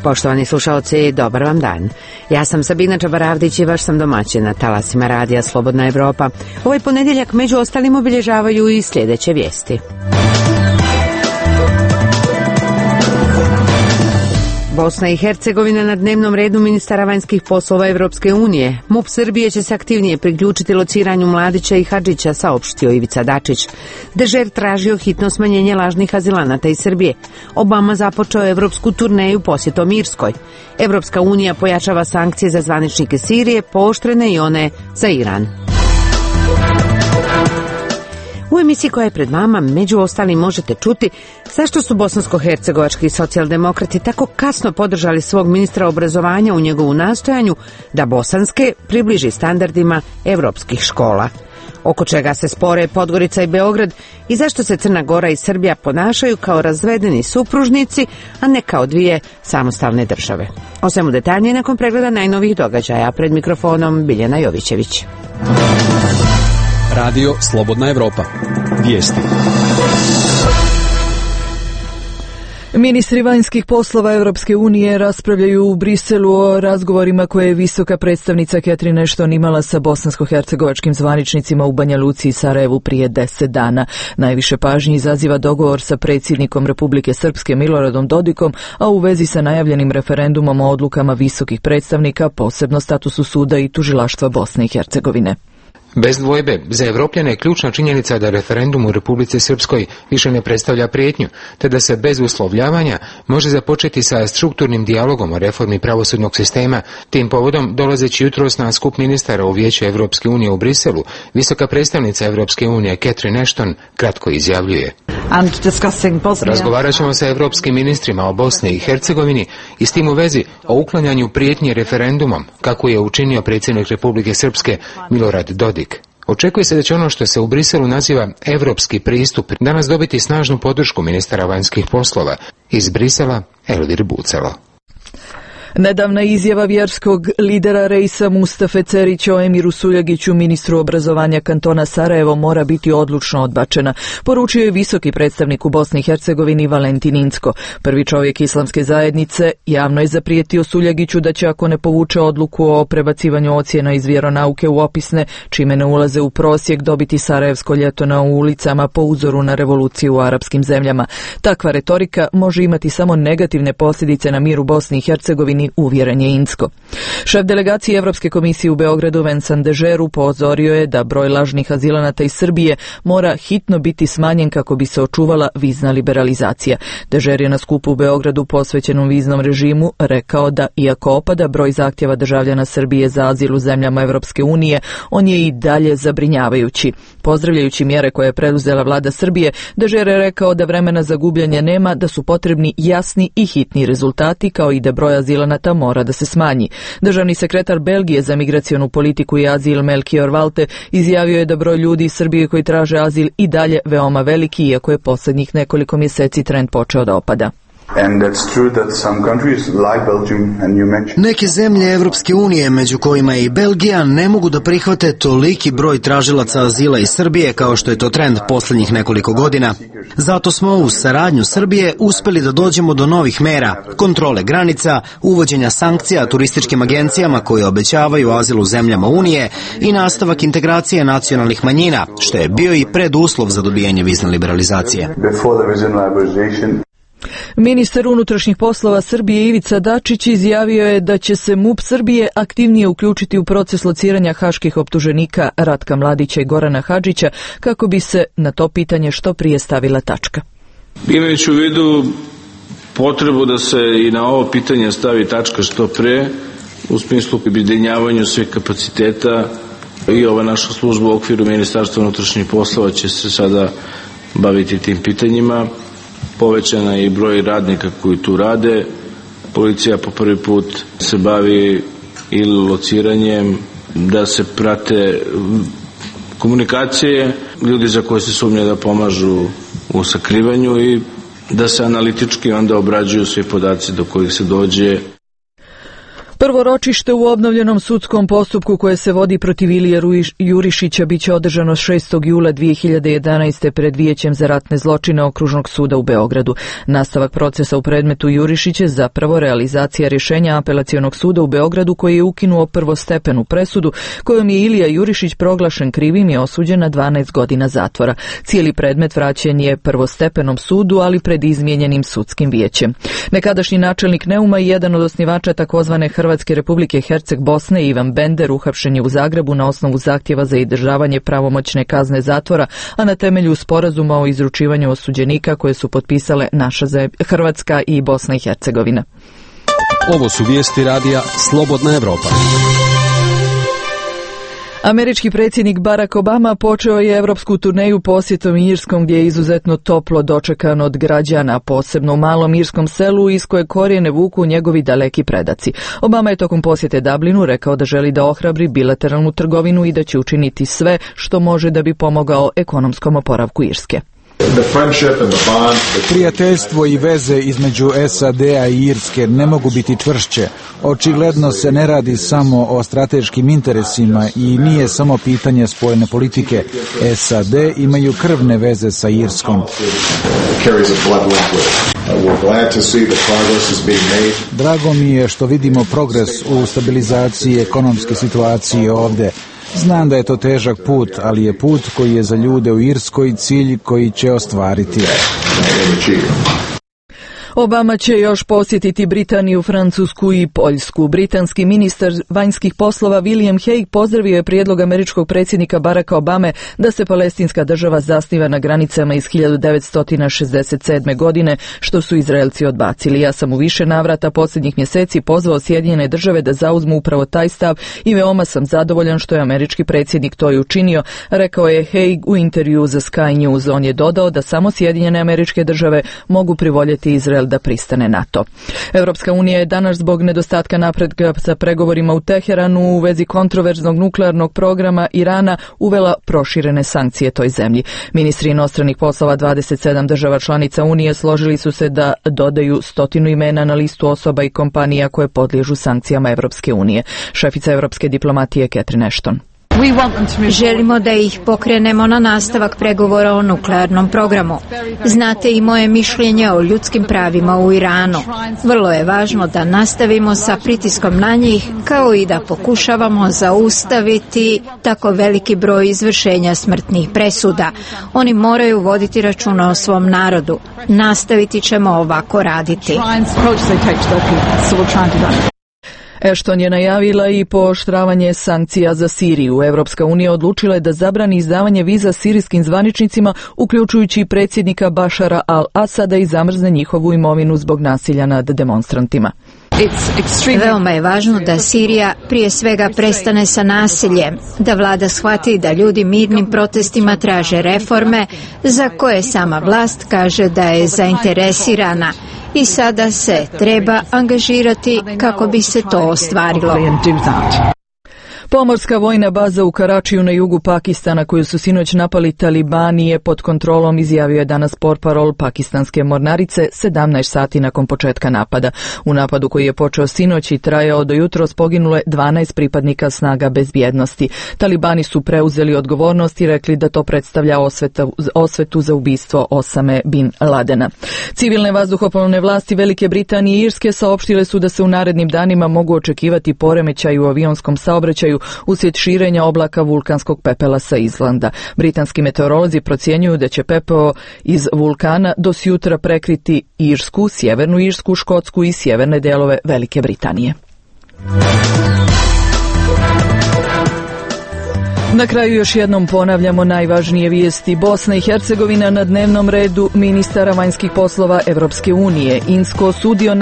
Poštovani slušalci, dobar vam dan. Ja sam Sabina Čabaravdić i vaš sam domaćin na talasima radija Slobodna Evropa. Ovaj ponedjeljak među ostalim obilježavaju i sljedeće vijesti. Bosna i Hercegovina na dnevnom redu ministara vanjskih poslova Evropske unije. MUP Srbije će se aktivnije priključiti lociranju Mladića i Hadžića, saopštio Ivica Dačić. Dežer tražio hitno smanjenje lažnih azilanata iz Srbije. Obama započeo evropsku turneju posjetom Irskoj. Evropska unija pojačava sankcije za zvaničnike Sirije, pooštrene i one za Iran. U emisiji koja je pred vama, među ostalim, možete čuti zašto su bosansko-hercegovački socijaldemokrati tako kasno podržali svog ministra obrazovanja u njegovu nastojanju da bosanske približi standardima evropskih škola. Oko čega se spore Podgorica i Beograd i zašto se Crna Gora i Srbija ponašaju kao razvedeni supružnici, a ne kao dvije samostalne države. O svemu detaljnije nakon pregleda najnovijih događaja. Pred mikrofonom Biljana Jovićević. Radio Slobodna Evropa. Vijesti. Ministri vanjskih poslova Europske unije raspravljaju u Briselu o razgovorima koje je visoka predstavnica Catherine Ashton imala sa bosansko-hercegovačkim zvaničnicima u Banja Luci i Sarajevu prije 10 dana. Najviše pažnje izaziva dogovor sa predsjednikom Republike Srpske Miloradom Dodikom, a u vezi sa najavljenim referendumom o odlukama visokih predstavnika, posebno statusu suda i tužilaštva Bosne i Hercegovine. Bez dvojbe, za Evropljane je ključna činjenica da referendum u Republici Srpskoj više ne predstavlja prijetnju, te da se bez uslovljavanja može započeti sa strukturnim dijalogom o reformi pravosudnog sistema. Tim povodom, dolazeći jutros na skup ministara u Vijeću Evropske unije u Briselu, visoka predstavnica Evropske unije Catherine Ashton kratko izjavljuje: Razgovarat ćemo sa evropskim ministrima o Bosni i Hercegovini i s tim u vezi o uklanjanju prijetnje referendumom, kako je učinio predsjednik Republike Srpske Milorad Dodik. Očekuje se da će ono što se u Briselu naziva evropski pristup danas dobiti snažnu podršku ministara vanjskih poslova. Iz Brisela, Elvir Bucalo. Nedavna izjava vjerskog lidera Reisa Mustafe Cerića o Emiru Suljagiću, ministru obrazovanja kantona Sarajevo, mora biti odlučno odbačena, poručio je visoki predstavnik u Bosni i Hercegovini Valentin Incko. Prvi čovjek islamske zajednice javno je zaprijetio Suljagiću da će, ako ne povuče odluku o prebacivanju ocjena iz vjeronauke u opisne, čime ne ulaze u prosjek, dobiti sarajevsko ljeto na ulicama po uzoru na revoluciju u arapskim zemljama. Takva retorika može imati samo negativne posljedice na mir u Bosni i Hercegovini, uvjeren je Incko. Šef delegacije Evropske komisije u Beogradu Vincent Dežer upozorio je da broj lažnih azilanata iz Srbije mora hitno biti smanjen kako bi se očuvala vizna liberalizacija. Dežer je na skupu u Beogradu posvećenom viznom režimu rekao da, iako opada broj zahtjeva državljana Srbije za azil u zemljama Evropske unije, on je i dalje zabrinjavajući. Pozdravljajući mjere koje je preduzela vlada Srbije, Dežer je rekao da vremena za gubljenje nema, da su potrebni jasni i hitni rezultati, kao i da broj azilanata mora da se smanji. Državni sekretar Belgije za migracionu politiku i azil Melchior Walte izjavio je da broj ljudi iz Srbije koji traže azil i dalje veoma veliki, iako je posljednjih nekoliko mjeseci trend počeo da opada. Neke zemlje Evropske unije, među kojima je i Belgija, ne mogu da prihvate toliki broj tražilaca azila iz Srbije kao što je to trend posljednjih nekoliko godina. Zato smo uz saradnju Srbije uspjeli da dođemo do novih mera, kontrole granica, uvođenja sankcija turističkim agencijama koje obećavaju azil u zemljama Unije i nastavak integracije nacionalnih manjina, što je bio i preduslov za dobijanje vizne liberalizacije. Ministar unutrašnjih poslova Srbije Ivica Dačić izjavio je da će se MUP Srbije aktivnije uključiti u proces lociranja haških optuženika Ratka Mladića i Gorana Hadžića kako bi se na to pitanje što prije stavila tačka. Imajući u vidu potrebu da se i na ovo pitanje stavi tačka što pre, u smislu objedinjavanju svih kapaciteta, i ova naša služba u okviru Ministarstva unutrašnjih poslova će se sada baviti tim pitanjima. Povećana je i broj radnika koji tu rade. Policija po prvi put se bavi ili lociranjem, da se prate komunikacije ljudi za koje se sumnja da pomažu u sakrivanju i da se analitički onda obrađuju svi podaci do kojih se dođe. Prvo ročište u obnovljenom sudskom postupku koje se vodi protiv Ilije Jurišića biće održano 6. jula 2011. pred Vijećem za ratne zločine Okružnog suda u Beogradu. Nastavak procesa u predmetu Jurišić je zapravo realizacija rješenja Apelacionog suda u Beogradu koji je ukinuo prvostepenu presudu kojom je Ilija Jurišić proglašen krivim i osuđen na 12 godina zatvora. Cijeli predmet vraćen je prvostepenom sudu, ali pred izmijenjenim sudskim vijećem. Nekadašnji načelnik Neuma i jedan od osnivača takozvane Hrvatske Republike Herceg Bosne Ivan Bender uhapšen je u Zagrebu na osnovu zahtjeva za izdržavanje pravomoćne kazne zatvora, a na temelju sporazuma o izručivanju osuđenika koje su potpisale naša Hrvatska i Bosna i Hercegovina. Ovo su vijesti radija Slobodna Evropa. Američki predsjednik Barack Obama počeo je evropsku turneju posjetom Irskom gdje je izuzetno toplo dočekan od građana, posebno u malom irskom selu iz koje korijene vuku njegovi daleki predaci. Obama je tokom posjete Dublinu rekao da želi da ohrabri bilateralnu trgovinu i da će učiniti sve što može da bi pomogao ekonomskom oporavku Irske. Prijateljstvo i veze između SAD-a i Irske ne mogu biti čvršće. Očigledno se ne radi samo o strateškim interesima i nije samo pitanje spoljne politike. SAD imaju krvne veze sa Irskom. Drago mi je što vidimo progres u stabilizaciji ekonomske situacije ovdje. Znam da je to težak put, ali je put koji je za ljude u Irskoj cilj koji će ostvariti. Obama će još posjetiti Britaniju, Francusku i Poljsku. Britanski ministar vanjskih poslova William Hague pozdravio je prijedlog američkog predsjednika Baracka Obame da se palestinska država zasniva na granicama iz 1967. godine, što su Izraelci odbacili. Ja sam u više navrata posljednjih mjeseci pozvao Sjedinjene države da zauzmu upravo taj stav i veoma sam zadovoljan što je američki predsjednik to i učinio, rekao je Hague u intervju za Sky News. On je dodao da samo Sjedinjene Američke Države mogu privoljeti Izrael da pristane na to. Europska unija je danas zbog nedostatka napretka sa pregovorima u Teheranu u vezi kontroverznog nuklearnog programa Irana uvela proširene sankcije toj zemlji. Ministri inostranih poslova 27 država članica Unije složili su se da dodaju 100 imena na listu osoba i kompanija koje podliježu sankcijama Europske unije. Šefica europske diplomatije Catherine Ashton. Želimo da ih pokrenemo na nastavak pregovora o nuklearnom programu. Znate i moje mišljenje o ljudskim pravima u Iranu. Vrlo je važno da nastavimo sa pritiskom na njih, kao i da pokušavamo zaustaviti tako veliki broj izvršenja smrtnih presuda. Oni moraju voditi računa o svom narodu. Nastaviti ćemo ovako raditi. Ashton je najavila i pooštravanje sankcija za Siriju. Europska unija odlučila je da zabrani izdavanje viza sirijskim zvaničnicima, uključujući i predsjednika Bašara al-Asada, i zamrzne njihovu imovinu zbog nasilja nad demonstrantima. Veoma je važno da Sirija prije svega prestane sa nasiljem, da vlada shvati da ljudi mirnim protestima traže reforme za koje sama vlast kaže da je zainteresirana i sada se treba angažirati kako bi se to ostvarilo. Pomorska vojna baza u Karačiju na jugu Pakistana, koju su sinoć napali talibani, je pod kontrolom, izjavio je danas portparol pakistanske mornarice 17 sati nakon početka napada. U napadu koji je počeo sinoć i trajao do jutros poginulo je 12 pripadnika snaga bezbjednosti. Talibani su preuzeli odgovornost i rekli da to predstavlja osvetu za ubistvo Osame bin Ladena. Civilne vazduhoplovne vlasti Velike Britanije i Irske saopštile su da se u narednim danima mogu očekivati poremećaj u avionskom saobraćaju uslijed širenja oblaka vulkanskog pepela sa Islanda. Britanski meteorolozi procjenjuju da će pepeo iz vulkana do sjutra prekriti Irsku, sjevernu Irsku, Škotsku i sjeverne dijelove Velike Britanije. Na kraju još jednom ponavljamo najvažnije vijesti. Bosna i Hercegovina na dnevnom redu ministara vanjskih poslova Evropske unije. Insko osudio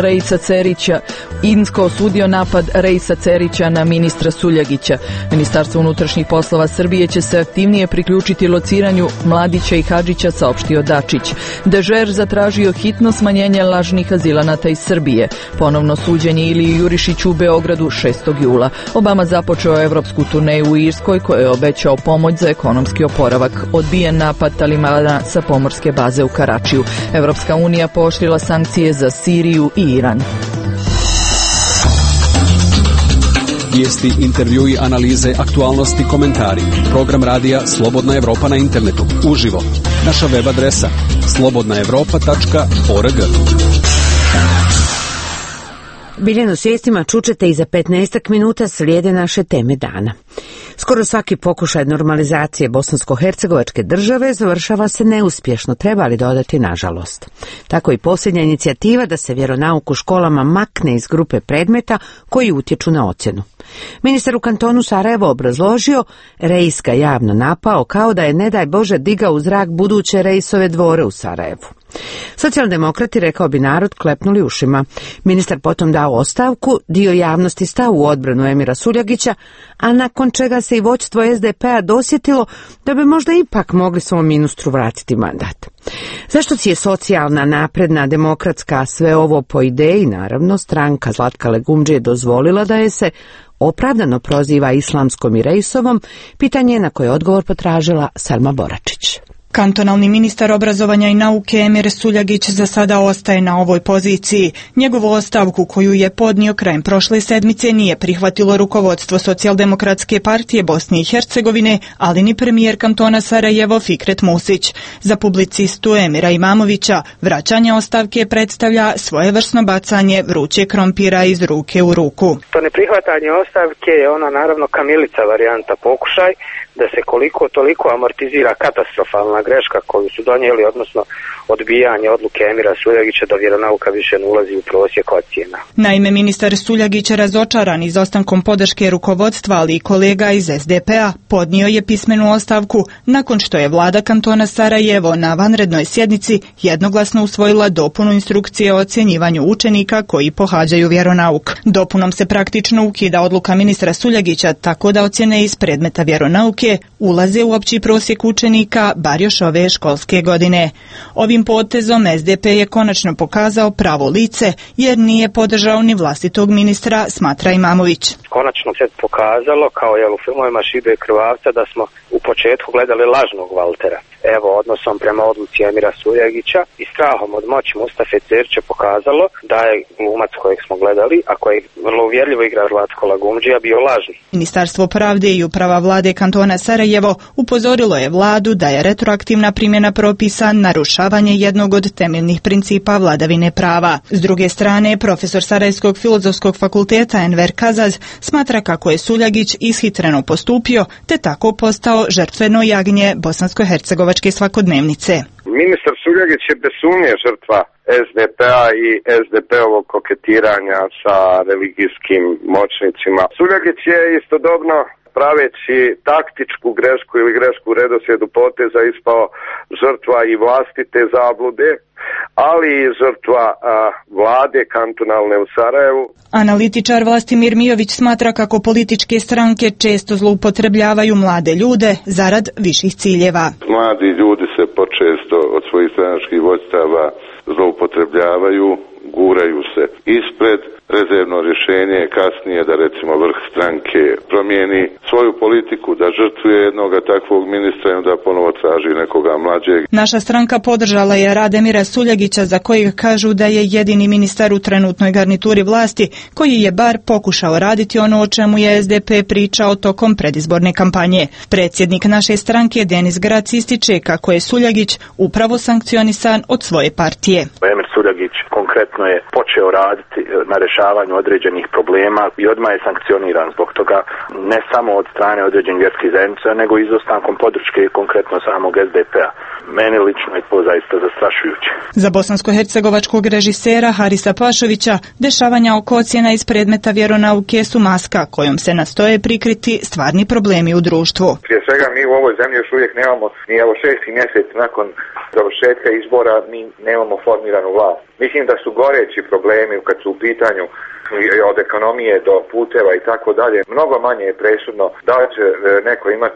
napad Rejsa Cerića na ministra Suljagića. Ministarstvo unutrašnjih poslova Srbije će se aktivnije priključiti lociranju Mladića i Hadžića, saopštio Dačić. Dežer zatražio hitno smanjenje lažnih azilanata iz Srbije. Ponovno suđenje Iliji Jurišiću u Beogradu 6. jula. Obama započeo evropsku turneju u Irskoj, koji je obećao pomoć za ekonomski oporavak. Odbijen napad Talibana sa pomorske baze u Karačiju. Evropska unija pooštrila sankcije za Siriju i Iran. Vijesti, intervjui, analize, aktualnosti, komentari. Program radija Slobodna Evropa na internetu. Uživo. Naša web adresa slobodnaevropa.org. Biljanu svijestima čučete i za 15 minuta slijede naše teme dana. Skoro svaki pokušaj normalizacije bosansko-hercegovačke države završava se neuspješno, treba li dodati nažalost. Tako i posljednja inicijativa da se vjeronauk u školama makne iz grupe predmeta koji utječu na ocjenu. Ministar u kantonu Sarajevo obrazložio, Reis ga javno napao kao da je ne daj Bože digao u zrak buduće Reisove dvore u Sarajevu. Socijaldemokrati, rekao bi narod, klepnuli ušima. Ministar potom dao ostavku, dio javnosti stao u odbranu Emira Suljagića, a nakon čega se i vođstvo SDP-a dosjetilo da bi možda ipak mogli svom ministru vratiti mandat. Zašto si je socijalna, napredna, demokratska, sve ovo po ideji, naravno, stranka Zlatka Legumdžije dozvolila da je se opravdano proziva islamskom i Reisovom, pitanje je na koje odgovor potražila Selma Boračić. Kantonalni ministar obrazovanja i nauke Emir Suljagić za sada ostaje na ovoj poziciji. Njegovu ostavku koju je podnio krajem prošle sedmice nije prihvatilo rukovodstvo Socijaldemokratske partije Bosne i Hercegovine, ali ni premijer kantona Sarajevo Fikret Musić. Za publicistu Emira Imamovića vraćanje ostavke predstavlja svojevrsno bacanje vruće krompira iz ruke u ruku. To neprihvatanje ostavke je ona naravno kamilica varijanta, pokušaj da se koliko toliko amortizira katastrofalna greška koju su donijeli, odnosno odbijanje odluke Emira Suljagića da vjeronauka više ne ulazi u prosjek ocjena. Naime, ministar Suljagić, razočaran izostankom podrške rukovodstva, ali i kolega iz SDP-a, podnio je pismenu ostavku nakon što je vlada kantona Sarajevo na vanrednoj sjednici jednoglasno usvojila dopunu instrukcije o ocjenjivanju učenika koji pohađaju vjeronauk. Dopunom se praktično ukida odluka ministra Suljagića tako da ocjene iz predmeta vjeronauke ulaze u opći prosjek učenika bar još ove školske godine. Ovim potezom SDP je konačno pokazao pravo lice jer nije podržao ni vlastitog ministra, smatra Imamović. Konačno se pokazalo, kao je u filmovima Šibe i Krvavca, da smo u početku gledali lažnog Valtera. Evo, odnosom prema odluci Emira Suljagića i strahom od moći Mustafe Cerića pokazalo da je glumac kojeg smo gledali, a koji vrlo uvjerljivo igra Zlatko Legumdžija, bio lažni. Ministarstvo pravde i uprava vlade kantona Sarajevo upozorilo je vladu da je retroaktivna primjena propisa narušavanje jednog od temeljnih principa vladavine prava. S druge strane, profesor Sarajevskog filozofskog fakulteta Enver Kazaz smatra kako je Suljagić ishitreno postupio te tako postao žrtveno jagnje bosansko-hercegovačke svakodnevnice. Ministar Suljagić je bez sumnje žrtva SDP-a i SDP-ovog koketiranja sa religijskim moćnicima. Suljagić je istodobno, praveći taktičku grešku ili grešku u redoslijedu poteza, ispao žrtva i vlastite zablude, ali i žrtva vlade kantonalne u Sarajevu. Analitičar Vlastimir Mijović smatra kako političke stranke često zloupotrebljavaju mlade ljude zarad viših ciljeva. Mladi ljudi se počesto od svojih stranačkih vođstava zloupotrebljavaju, guraju se ispred. Rezervno rješenje je kasnije da recimo vrh stranke promijeni svoju politiku, da žrtvuje jednoga takvog ministra i onda ponovo traži nekoga mlađeg. Naša stranka podržala je rad Emira Suljagića, za kojeg kažu da je jedini ministar u trenutnoj garnituri vlasti koji je bar pokušao raditi ono o čemu je SDP pričao tokom predizborne kampanje. Predsjednik naše stranke Denis Grac ističe kako je Suljagić upravo sankcionisan od svoje partije. Emir Suljagić konkretno je počeo raditi na rješavanju određenih problema i odmah je sankcioniran zbog toga, ne samo od strane određenih vjerskih zajednica, nego i izostankom podrške konkretno samog SDP-a. Meni lično je to zaista zastrašujuće. Za bosansko-hercegovačkog režisera Harisa Pašovića dešavanja oko ocjena iz predmeta vjeronauke su maska kojom se nastoje prikriti stvarni problemi u društvu. Prije svega mi u ovoj zemlji još uvijek nemamo, ni evo 6. mjesec nakon završetka izbora, mi nemamo formiranu vlast. Mislim da su goreći problemi kad su u pitanju od ekonomije do puteva i tako dalje. Mnogo manje je presudno da li će neko imati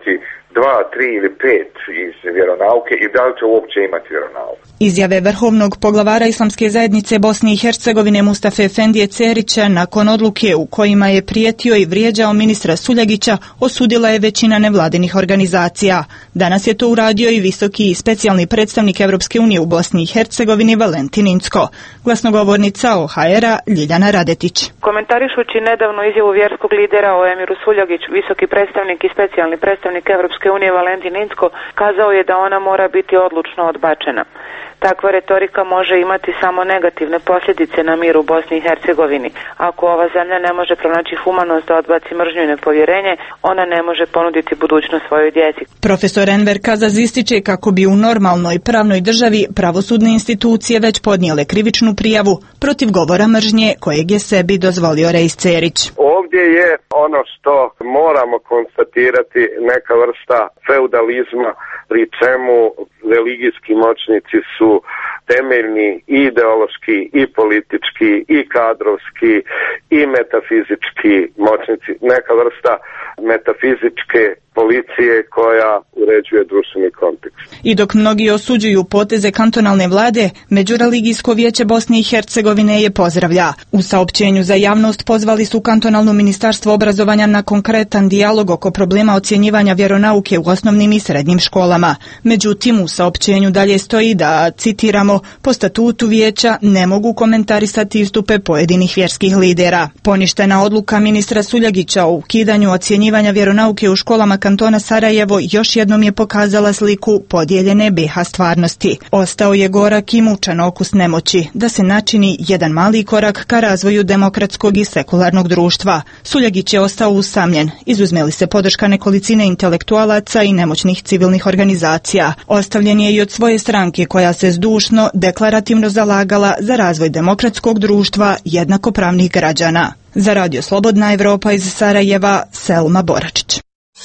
3 ili 5 iz vjeronauke i da li će uopće imati vjeronauku. Izjave vrhovnog poglavara Islamske zajednice Bosne i Hercegovine Mustafe Efendije Cerića nakon odluke u kojima je prijetio i vrijeđao ministra Suljagića osudila je većina nevladinih organizacija. Danas je to uradio i visoki i specijalni predstavnik Europske unije u Bosni i Hercegovini Valentin Incko. Glasnogovornica OHR-a Ljiljana Radetić. Komentarišući nedavno izjavu vjerskog lidera o Emiru Suljagiću, visoki predstavnik i specijalni predstavnik Europske unije Valentin Incko kazao je da ona mora biti odlučno odbačena. Takva retorika može imati samo negativne posljedice na mir u Bosni i Hercegovini. Ako ova zemlja ne može pronaći humanost da odbaci mržnju i nepovjerenje, ona ne može ponuditi budućnost svojoj djeci. Profesor Enver Kazaz ističe kako bi u normalnoj pravnoj državi pravosudne institucije već podnijele krivičnu prijavu protiv govora mržnje kojeg je sebi dozvolio Rejs Cerić. Ovdje je ono što moramo konstatirati neka vrsta feudalizma, pri čemu religijski moćnici su temeljni i ideološki i politički i kadrovski i metafizički moćnici, neka vrsta metafizičke policije koja uređuje društveni kontekst. I dok mnogi osuđuju poteze kantonalne vlade, Međureligijsko vijeće Bosne i Hercegovine je pozdravlja. U saopćenju za javnost pozvali su kantonalno ministarstvo obrazovanja na konkretan dijalog oko problema ocjenjivanja vjeronauke u osnovnim i srednjim školama. Međutim, u saopćenju dalje stoji da, citiramo, po statutu vijeća ne mogu komentarisati istupe pojedinih vjerskih lidera. Poništena odluka ministra Suljagića o ukidanju ocjenjivanja vjeronauke u školama kantona Sarajevo još jednom je pokazala sliku podijeljene BiH stvarnosti. Ostao je gorak i mučan okus nemoći da se načini jedan mali korak ka razvoju demokratskog i sekularnog društva. Suljagić je ostao usamljen, izuzme li se podrška nekolicine intelektualaca i nemoćnih civilnih organizacija. Ostavljen je i od svoje stranke koja se zdušno, deklarativno zalagala za razvoj demokratskog društva jednakopravnih građana. Za Radio Slobodna Evropa iz Sarajeva, Selma Boračić.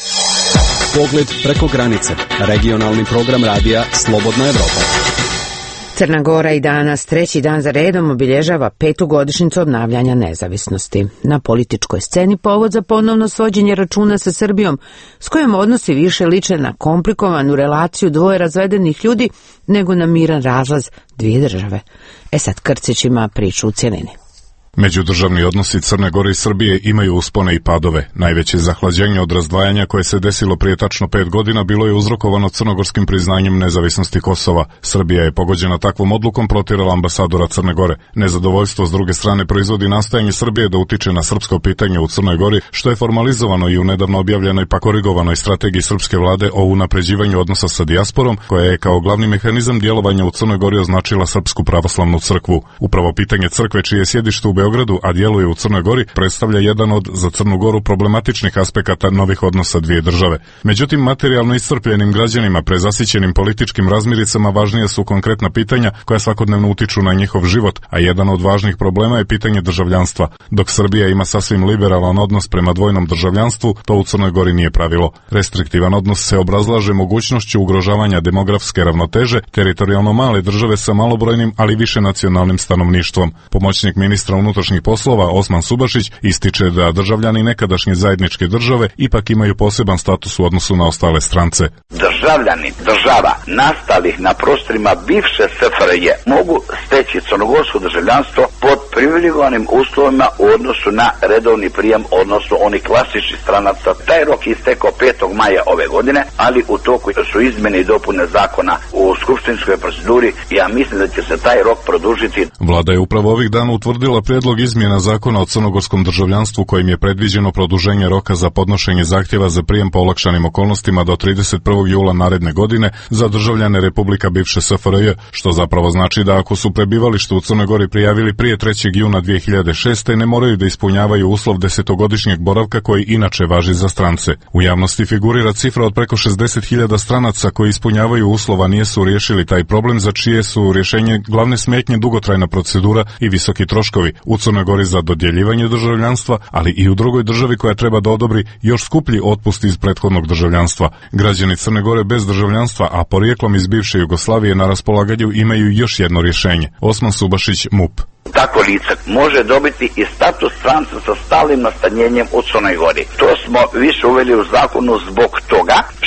Pogled preko granice. Regionalni program radija Slobodna Evropa. Crna Gora i danas, treći dan za redom, obilježava 5. godišnjicu obnavljanja nezavisnosti. Na političkoj sceni povod za ponovno svođenje računa sa Srbijom, s kojom odnosi više liče na komplikovanu relaciju dvoje razvedenih ljudi nego na miran razlaz dvije države. Sad Krcić ima priču u cjelini. Međudržavni odnosi Crne Gore i Srbije imaju uspone i padove. Najveće zahlađenje od razdvajanja koje se desilo prije tačno 5 godina bilo je uzrokovano crnogorskim priznanjem nezavisnosti Kosova. Srbija je pogođena takvom odlukom protjerala ambasadora Crne Gore. Nezadovoljstvo s druge strane proizvodi nastojanje Srbije da utiče na srpsko pitanje u Crnoj Gori, što je formalizovano i u nedavno objavljenoj pa korigovanoj strategiji srpske vlade o unapređivanju odnosa sa dijasporom, koja je kao glavni mehanizam djelovanja u Crnoj Gori označila Srpsku pravoslavnu crkvu. Upravo pitanje crkve, čije je sjedište u Beogradu, a djeluje u Crnoj Gori, predstavlja jedan od za Crnu Goru problematičnih aspekata novih odnosa dvije države. Međutim, materijalno iscrpljenim građanima, prezasićenim političkim razmiricama, važnije su konkretna pitanja koja svakodnevno utiču na njihov život, a jedan od važnih problema je pitanje državljanstva. Dok Srbija ima sasvim liberalan odnos prema dvojnom državljanstvu, to u Crnoj Gori nije pravilo. Restriktivan odnos se obrazlaže mogućnošću ugrožavanja demografske ravnoteže teritorijalno male države sa malobrojnim, ali više nacionalnim stanovništvom. Pomoćnik ministra unutrašnjih poslova Osman Subašić ističe da državljani nekadašnje zajedničke države ipak imaju poseban status u odnosu na ostale strance. Državljani država nastalih na prostorima bivše SFRJ mogu steći crnogorsko državljanstvo pod privilegovanim uslovima u odnosu na redovni prijem, odnosno onih klasičnih stranaca. Taj rok je istekao 5. maja ove godine, ali u toku su izmjene i dopune zakona u skupštinskoj proceduri i ja mislim da će se taj rok produžiti. Vlada je upravo ovih dana utvrdila prijedlog izmjena zakona o crnogorskom državljanstvu kojim je predviđeno produženje roka za podnošenje zahtjeva za prijem po olakšanim okolnostima do 31. jula naredne godine za državljane Republika bivše SFRJ, što zapravo znači da ako su prebivalište u Crnoj Gori prijavili prije 3. juna 2006. ne moraju da ispunjavaju uslov 10-godišnjeg boravka koji inače važi za strance. U javnosti figurira cifra od preko 60.000 stranaca koji ispunjavaju uslova nisu riješili taj problem, za čije su rješenje glavne smetnje dugotrajna procedura i visoki troškovi. U Crnoj Gori za dodjeljivanje državljanstva, ali i u drugoj državi koja treba da odobri još skuplji otpust iz prethodnog državljanstva. Građani Crne Gore bez državljanstva, a porijeklom iz bivše Jugoslavije, na raspolaganju imaju još jedno rješenje. Osman Subašić, MUP. Tako lice može dobiti i status stranca sa stalnim nastanjenjem u Crnoj Gori. To smo više uveli u zakonu zbog toga što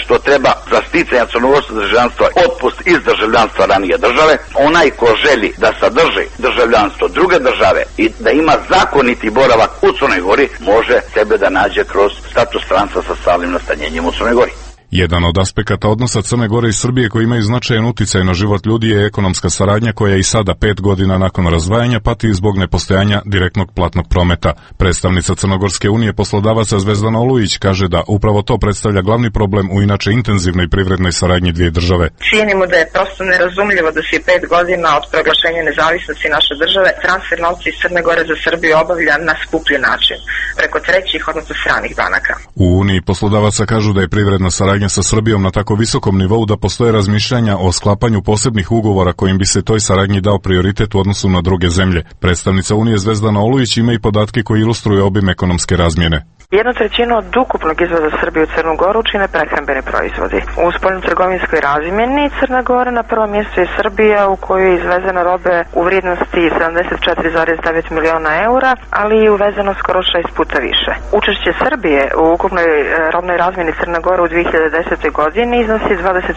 što treba za sticanje crnogorskog državljanstva otpust iz državljanstva ranije države. Onaj ko želi da sadrži državljanstvo druge države i da ima zakoniti boravak u Crnoj Gori, može sebe da nađe kroz status stranca sa stalnim nastanjenjem u Crnoj Gori. Jedan od aspekata odnosa Crne Gore i Srbije koji imaju značajan uticaj na život ljudi je ekonomska saradnja koja i sada 5 godina nakon razdvajanja pati zbog nepostojanja direktnog platnog prometa. Predstavnica Crnogorske unije poslodavaca Zvezdana Olujić kaže da upravo to predstavlja glavni problem u inače intenzivnoj privrednoj saradnji dvije države. Činimo da je prosto nerazumljivo da se 5 godina od proglašenja nezavisnosti naše države transfer novca iz Crne Gore za Srbiju obavlja na skuplji način, preko trećih, odnosno stranih banaka. U Uniji poslodavaca kažu da je privredna saradnja sa Srbijom na tako visokom nivou da postoje razmišljanja o sklapanju posebnih ugovora kojim bi se toj saradnji dao prioritet u odnosu na druge zemlje. Predstavnica Unije Zvezdana Olujić ima i podatke koji ilustruju obim ekonomske razmjene. 1/3 od ukupnog izvoza Srbije u Crnu Goru čine prehrambeni proizvodi. U spoljnotrgovinskoj razmjeni Crna Gora na prvom mjestu je Srbija, u kojoj je izvezeno robe u vrijednosti 74,9 miliona eura, ali i uvezeno skoro 6 puta više. Učešće Srbije u ukupnoj robnoj razmjeni Crna Gora u 2010. godini iznosi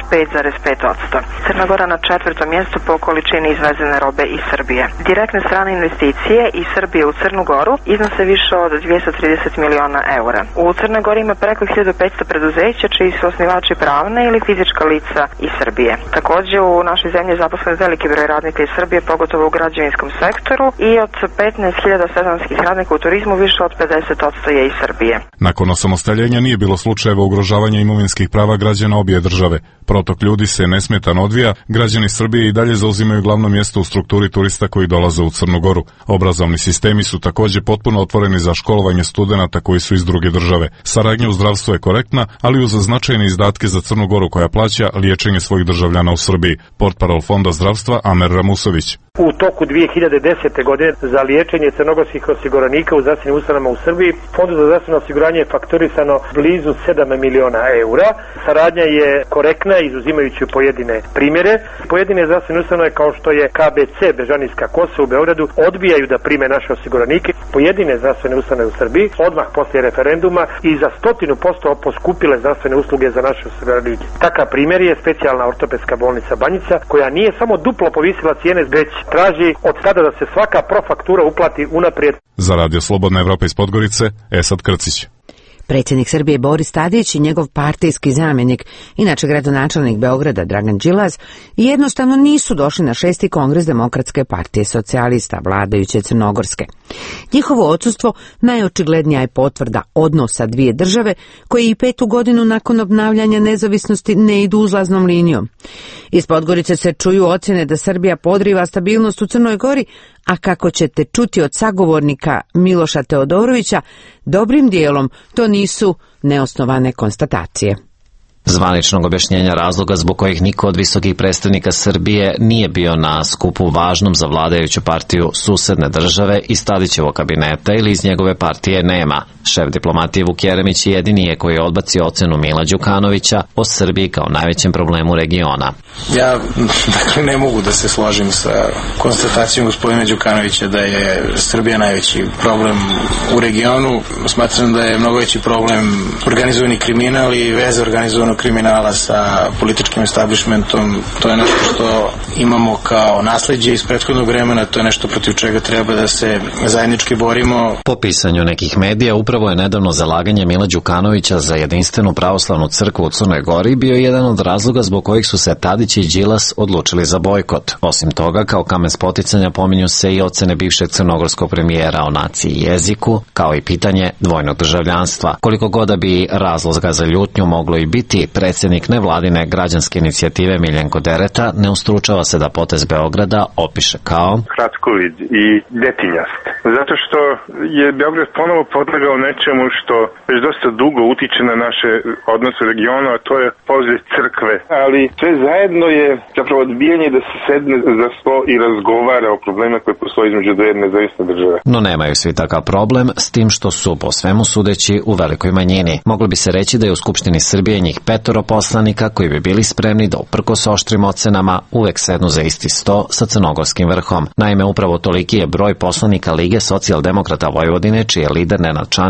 25,5%. Crna Gora na 4. mjestu po količini izvezene robe iz Srbije. Direktne strane investicije iz Srbije u Crnu Goru iznose više od 230 miliona eura. U Crnoj Gori ima preko 1500 preduzeća čiji su osnivači pravne ili fizička lica iz Srbije. Također u našoj zemlji je zaposlen veliki broj radnika iz Srbije, pogotovo u građevinskom sektoru, i od 15.000 sezonskih radnika u turizmu više od 50% je iz Srbije. Nakon osamostaljenja nije bilo slučajeva ugrožavanja imovinskih prava građana obje države. Protok ljudi se nesmetano odvija, građani Srbije i dalje zauzimaju glavno mjesto u strukturi turista koji dolaze u Crnu Goru. Obrazovni sistemi su također potpuno otvoreni za školovanje studenata koji su iz druge države. Saradnja u zdravstvu je korektna, ali uz značajne izdatke za Crnu Goru koja plaća liječenje svojih državljana u Srbiji. Portparol Fonda zdravstva Amer Ramusović. U toku 2010. godine za liječenje crnogorskih osiguranika u zdravstvenim ustanovama u Srbiji Fondu za zdravstveno osiguranje je fakturisano blizu 7 miliona eura. Saradnja je korektna, izuzimajući pojedine primjere. Pojedine zdravstvene ustanove kao što je KBC Bežanijska Kosa u Beogradu odbijaju da prime naše osiguranike. Pojedine zdravstvene ustanove u Srbiji odmah poslije referenduma i za 100% poskupile zdravstvene usluge za naše osiguranike. Takav primjer je specijalna ortopedska bolnica Banjica, koja nije samo duplo povisila cijene, već traži od tada da se svaka profaktura uplati unaprijed. Za Radio Slobodna Evropa iz Podgorice, Esad Krcić. Predsjednik Srbije Boris Tadić i njegov partijski zamjenik, inače gradonačelnik Beograda Dragan Đilas, jednostavno nisu došli na 6. kongres Demokratske partije socijalista, vladajuće Crnogorske. Njihovo odsustvo najočiglednija je potvrda odnosa dvije države koje i 5. godinu nakon obnavljanja nezavisnosti ne idu uzlaznom linijom. Iz Podgorice se čuju ocjene da Srbija podriva stabilnost u Crnoj Gori, a kako ćete čuti od sagovornika Miloša Teodorovića, dobrim dijelom to nisu neosnovane konstatacije. Zvaničnog objašnjenja razloga zbog kojih niko od visokih predstavnika Srbije nije bio na skupu važnom za vladajuću partiju susedne države iz Tadićevog kabineta ili iz njegove partije nema. Šef diplomatije Vuk Jeremić jedini je koji je odbacio ocenu Mila Đukanovića o Srbiji kao najvećem problemu regiona. Ja ne mogu da se složim sa konstatacijom gospodina Đukanovića da je Srbija najveći problem u regionu. Smatram da je mnogo veći problem organizovani kriminal i veze organizovanog kriminala sa političkim establishmentom. To je nešto što imamo kao nasleđe iz prethodnog vremena, to je nešto protiv čega treba da se zajednički borimo. Po pisanju nekih medija, upravo je nedavno zalaganje Mila Đukanovića za jedinstvenu pravoslavnu crkvu u Crnoj Gori bio jedan od razloga zbog kojih su se Tadić i Đilas odlučili za bojkot. Osim toga, kao kamen spoticanja pominju se i ocene bivšeg crnogorskog premijera o naciji i jeziku, kao i pitanje dvojnog državljanstva. Koliko god da bi razloga za ljutnju moglo i biti, predsjednik nevladine građanske inicijative Miljenko Dereta ne ustručava se da potez Beograda opiše kao kratkovid i detinjast. Zato što je Beograd ponovo podlegao nečemu što već dosta dugo utiče na naše odnose u regionu, a to je poziv crkve. Ali sve zajedno je zapravo odbijanje da se sedne za sto i razgovara o problemima koje postoje između dve nezavisne države. No nemaju svi takav problem, s tim što su po svemu sudeći u velikoj manjini. Moglo bi se reći da je u Skupštini Srbije njih 5 poslanika koji bi bili spremni da uprkos oštrim ocenama uvek sednu za isti sto sa crnogorskim vrhom. Naime, upravo toliki je broj poslanika Lige socijaldemokrata Vojvodine, čiji je lider Nenad Čanak,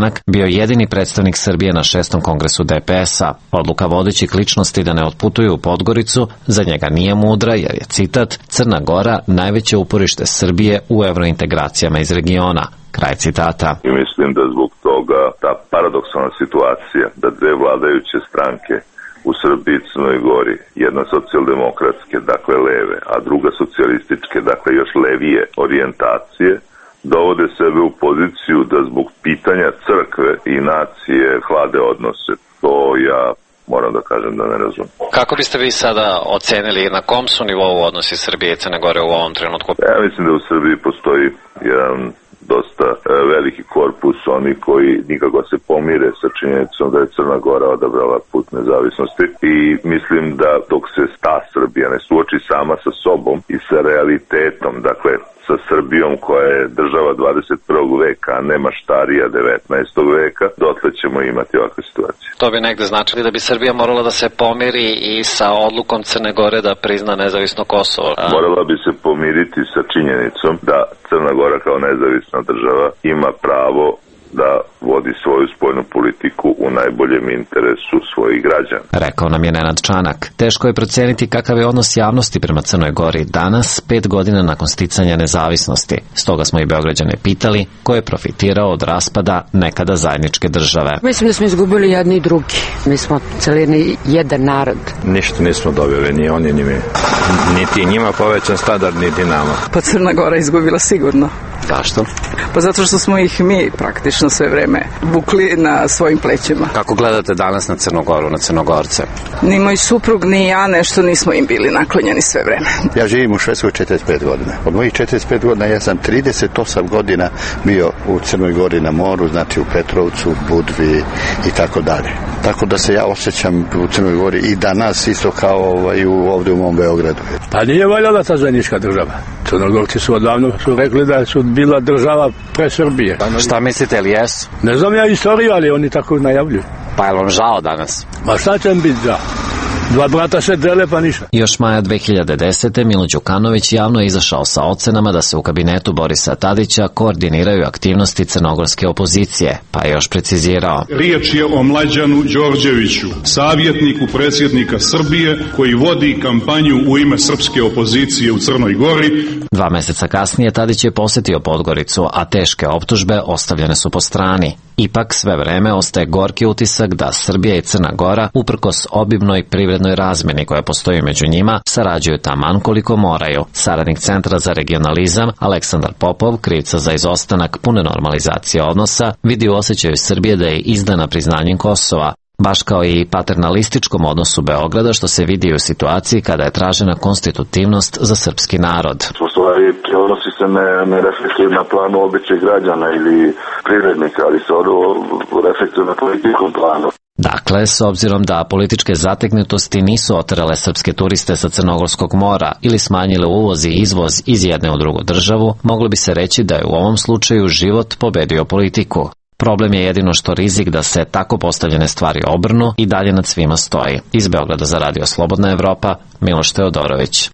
Čanak bio jedini predstavnik Srbije na 6. kongresu DPS-a. Odluka vodećih ličnosti da ne otputuju u Podgoricu za njega nije mudra jer je, citat, Crna Gora najveće uporište Srbije u evrointegracijama iz regiona. Kraj citata. I mislim da zbog toga ta paradoksalna situacija da dve vladajuće stranke u Srbiji i Crnoj Gori, jedna socijaldemokratske, dakle leve, a druga socijalističke, dakle još levije orijentacije, dovode sebe u poziciju da zbog pitanja crkve i nacije hlade odnose. To ja moram da kažem da ne razumem. Kako biste vi sada ocenili na kom su nivou odnosi Srbije i Crne Gore u ovom trenutku? Ja mislim da u Srbiji postoji jedan dosta veliki korpus, oni koji nikako se pomire sa činjenicom da je Crna Gora odabrala put nezavisnosti i mislim da dok se ta Srbija ne suoči sama sa sobom i sa realitetom, dakle sa Srbijom koja je država 21. veka, a ne maštarija 19. veka, dotle ćemo imati ovakve situacije. To bi negde značili da bi Srbija morala da se pomiri i sa odlukom Crne Gore da prizna nezavisno Kosovo. Morala bi se pomiriti sa činjenicom da Crna Gora kao nezavisna država ima pravo da vodi svoju spoljnu politiku u najboljem interesu svojih građana. Rekao nam je Nenad Čanak. Teško je proceniti kakav je odnos javnosti prema Crnoj Gori danas, 5 godina nakon sticanja nezavisnosti. Stoga smo i Beograđane pitali ko je profitirao od raspada nekada zajedničke države. Mislim da smo izgubili jedni i drugi. Mi smo celini jedan narod. Ništa nismo dobili, ni oni, ni mi. Niti njima povećan standard, niti nama. Pa Crna Gora izgubila sigurno. Zašto? Pa zato što smo ih mi praktično sve vreme vukli na svojim plećima. Kako gledate danas na Crnu Goru, na Crnogorce? Ni moj suprug, ni ja nešto nismo im bili naklonjeni sve vreme. Ja živim u Švedskoj 45 godina. Od mojih 45 godina ja sam 38 godina bio u Crnoj Gori na moru, znači u Petrovcu, Budvi i tako dalje. Tako da se ja osjećam u Crnoj Gori i danas isto kao ovdje u mom Beogradu. Pa nije valjala ta zajednička država. Crnogorci su odavno rekli da su bila država pre Srbije. Šta mislite, ili jesu? Ne znam ja istoriju, ali oni tako najavljuju. Pa je vam žao danas? Ma šta će mi biti žao? Dva brata se dele pa ništa. Još maja 2010. Milo Đukanović javno je izašao sa ocenama da se u kabinetu Borisa Tadića koordiniraju aktivnosti crnogorske opozicije, pa je još precizirao. Riječ je o Mlađanu Đorđeviću, savjetniku predsjednika Srbije koji vodi kampanju u ime srpske opozicije u Crnoj Gori. 2 meseca kasnije Tadić je posjetio Podgoricu, a teške optužbe ostavljene su po strani. Ipak sve vreme ostaje gorki utisak da Srbija i Crna Gora, uprkos obimnoj privrednoj razmeni koja postoji među njima, sarađuju taman koliko moraju. Saradnik Centra za regionalizam Aleksandar Popov, krivca za izostanak pune normalizacije odnosa, vidi u osjećaju Srbije da je izdana priznanjem Kosova, baš kao i paternalističkom odnosu Beograda, što se vidi u situaciji kada je tražena konstitutivnost za srpski narod. U stvari, odnosi se ne reflektuju na planu običnih građana ili privrednika, ali se reflektuju na političkom planu. Dakle, s obzirom da političke zategnutosti nisu oterale srpske turiste sa Crnogorskog mora ili smanjile uvoz i izvoz iz jedne u drugu državu, moglo bi se reći da je u ovom slučaju život pobedio politiku. Problem je jedino što rizik da se tako postavljene stvari obrnu i dalje nad svima stoji. Iz Beograda za Radio Slobodna Evropa, Miloš Teodorović.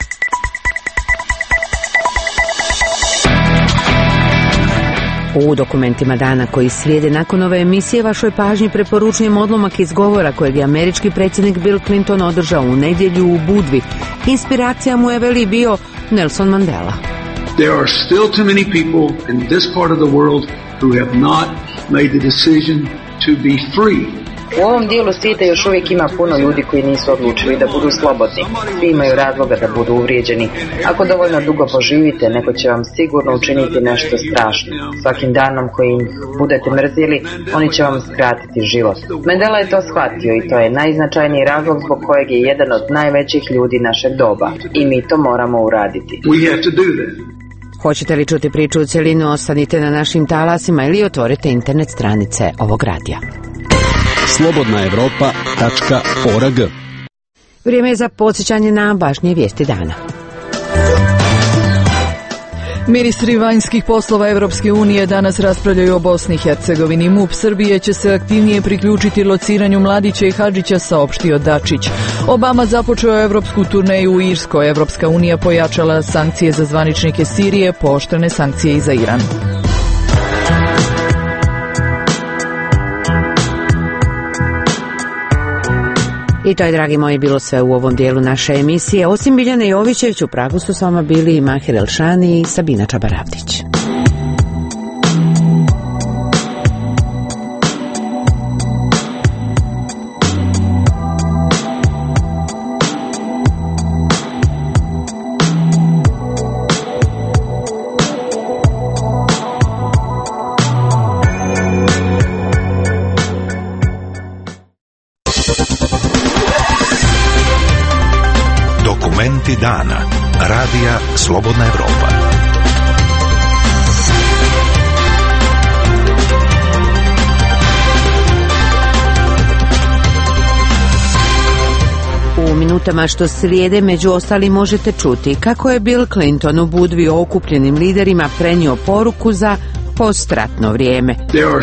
U dokumentima dana koji slijede nakon ove emisije vašoj pažnji preporučujem odlomak iz govora kojeg je američki predsjednik Bill Clinton održao u nedjelju u Budvi. Inspiracija mu je veli bio Nelson Mandela. There are still too many people in this part of the world who have not made the decision to be free. U ovom dijelu svijeta još uvijek ima puno ljudi koji nisu odlučili da budu slobodni. Svi imaju razloga da budu uvrijeđeni. Ako dovoljno dugo poživite, neko će vam sigurno učiniti nešto strašno. Svakim danom kojim budete mrzili, oni će vam skratiti život. Mandela je to shvatio i to je najznačajniji razlog zbog kojeg je jedan od najvećih ljudi našeg doba. I mi to moramo uraditi. Hoćete li čuti priču u cjelinu, ostanite na našim talasima ili otvorite internet stranice ovog radija. slobodnaevropa.org. Vrijeme je za podsjećanje na važnije vijesti dana. Ministri vanjskih poslova Evropske unije danas raspravljaju o Bosni i Hercegovini. MUP Srbije će se aktivnije priključiti lociranju Mladića i Hadžića, saopštio Dačić. Obama započeo evropsku turneju u Irskoj. Evropska unija pojačala sankcije za zvaničnike Sirije, pooštrene sankcije i za Iran. I to je, dragi moji, bilo sve u ovom dijelu naše emisije. Osim Biljane Jovićević, u Pragu su s vama bili Mahir Elšani i Sabina Čabaravdić. Dana. Radija Slobodna Evropa. U minutama što slijede među ostalim možete čuti kako je Bill Clinton u Budvi o okupljenim liderima prenio poruku za postratno vrijeme.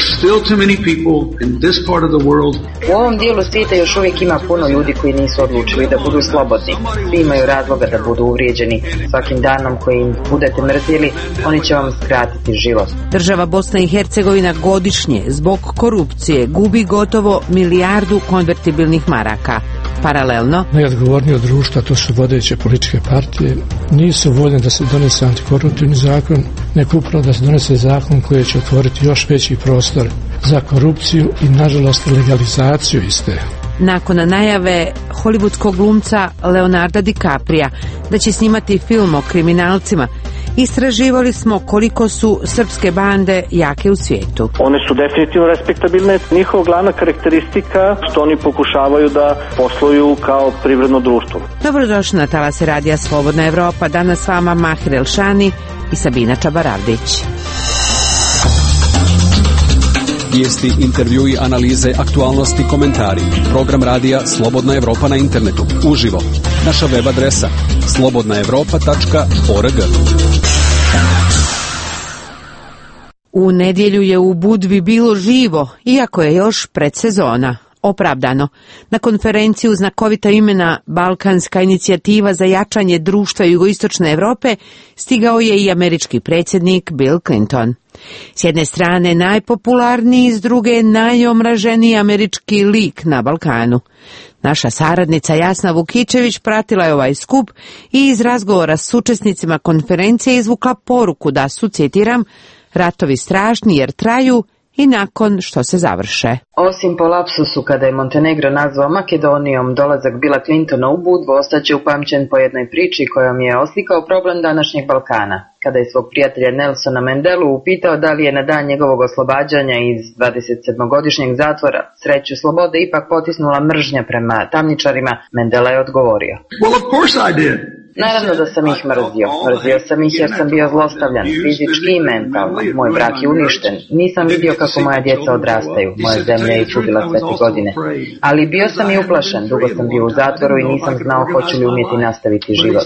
U ovom dijelu svijeta još uvijek ima puno ljudi koji nisu odlučili da budu slobodni. Svi imaju razloga da budu uvrijeđeni. Svakim danom koji im budete mrzili, oni će vam skratiti život. Država Bosna i Hercegovina godišnje zbog korupcije gubi gotovo 1 milijardu konvertibilnih maraka. Paralelno, najodgovornije od društva, to su vodeće političke partije, nisu voljne da se donese antikoruptivni zakon, nego upravo da se donese zakon koji će otvoriti još veći prostor za korupciju i, nažalost, legalizaciju iste. Nakon najave hollywoodskog glumca Leonarda DiCaprija da će snimati film o kriminalcima, istraživali smo koliko su srpske bande jake u svijetu. One su definitivno respektabilne. Njihova glavna karakteristika što oni pokušavaju da posluju kao privredno društvo. Dobrodošli na talase Radija Slobodna Evropa. Danas s vama Mahir Elšani i Sabina Čabaravdić. Vijesti, intervjui, analize, aktualnosti, komentari. Program radija Slobodna Evropa na internetu. Uživo. Naša web adresa slobodnaevropa.org. U nedjelju je u Budvi bilo živo, iako je još predsezona. Opravdano. Na konferenciju znakovita imena Balkanska inicijativa za jačanje društva jugoistočne Europe stigao je i američki predsjednik Bill Clinton. S jedne strane najpopularniji, s druge najomraženiji američki lik na Balkanu. Naša saradnica Jasna Vukičević pratila je ovaj skup i iz razgovora s učesnicima konferencije izvukla poruku da su, citiram, ratovi strašni jer traju i nakon što se završe. Osim po lapsusu kada je Montenegro nazvao Makedonijom, dolazak Billa Clintona u Budvu ostaće upamćen po jednoj priči kojom je oslikao problem današnjeg Balkana. Kada je svog prijatelja Nelsona Mandelu upitao da li je na dan njegovog oslobađanja iz 27-godišnjeg zatvora sreću slobode ipak potisnula mržnja prema tamničarima, Mandela je odgovorio: Well, of course I did. Naravno da sam ih mrzio. Mrzio sam ih jer sam bio zlostavljan, fizički i mentalno. Moj brak je uništen. Nisam vidio kako moja djeca odrastaju. Moja zemlja je izgubila sve te godine. Ali bio sam i uplašen. Dugo sam bio u zatvoru i nisam znao hoću li umjeti nastaviti život.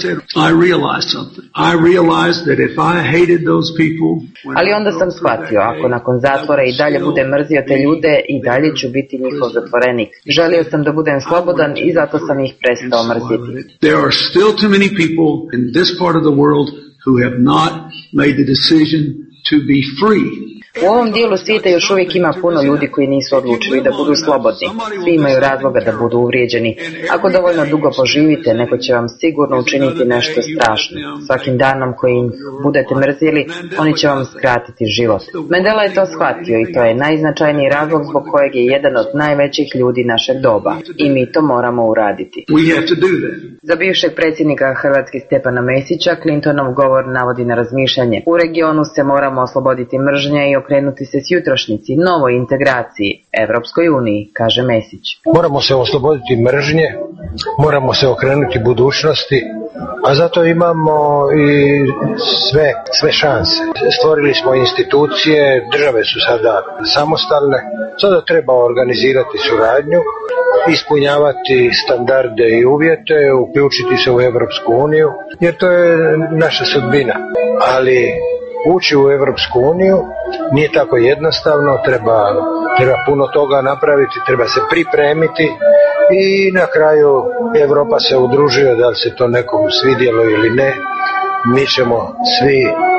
Ali onda sam shvatio, ako nakon zatvora i dalje budem mrzio te ljude, i dalje ću biti njihov zatvorenik. Želio sam da budem slobodan i zato sam ih prestao mrziti. There are still too many people in this part of the world who have not made the decision to be free. U ovom dijelu svijeta još uvijek ima puno ljudi koji nisu odlučili da budu slobodni. Svi imaju razloga da budu uvrijeđeni. Ako dovoljno dugo poživite, neko će vam sigurno učiniti nešto strašno. Svakim danom koji im budete mrzili, oni će vam skratiti život. Mandela je to shvatio i to je najznačajniji razlog zbog kojeg je jedan od najvećih ljudi našeg doba. I mi to moramo uraditi. Za bivšeg predsjednika Hrvatske Stjepana Mesića, Clintonov govor navodi na razmišljanje. U regionu se moramo osloboditi mržnje i okrenuti se s jutrošnici, novoj integraciji, Evropskoj uniji, kaže Mesić. Moramo se osloboditi mržnje, moramo se okrenuti budućnosti, a zato imamo i sve šanse. Stvorili smo institucije, države su sada samostalne, sada treba organizirati suradnju, ispunjavati standarde i uvjete, uključiti se u Evropsku uniju, jer to je naša sudbina. Ali ući u Evropsku uniju nije tako jednostavno, treba puno toga napraviti, treba se pripremiti i na kraju Evropa se udružuje, da li se to nekom svidjelo ili ne, mi ćemo svi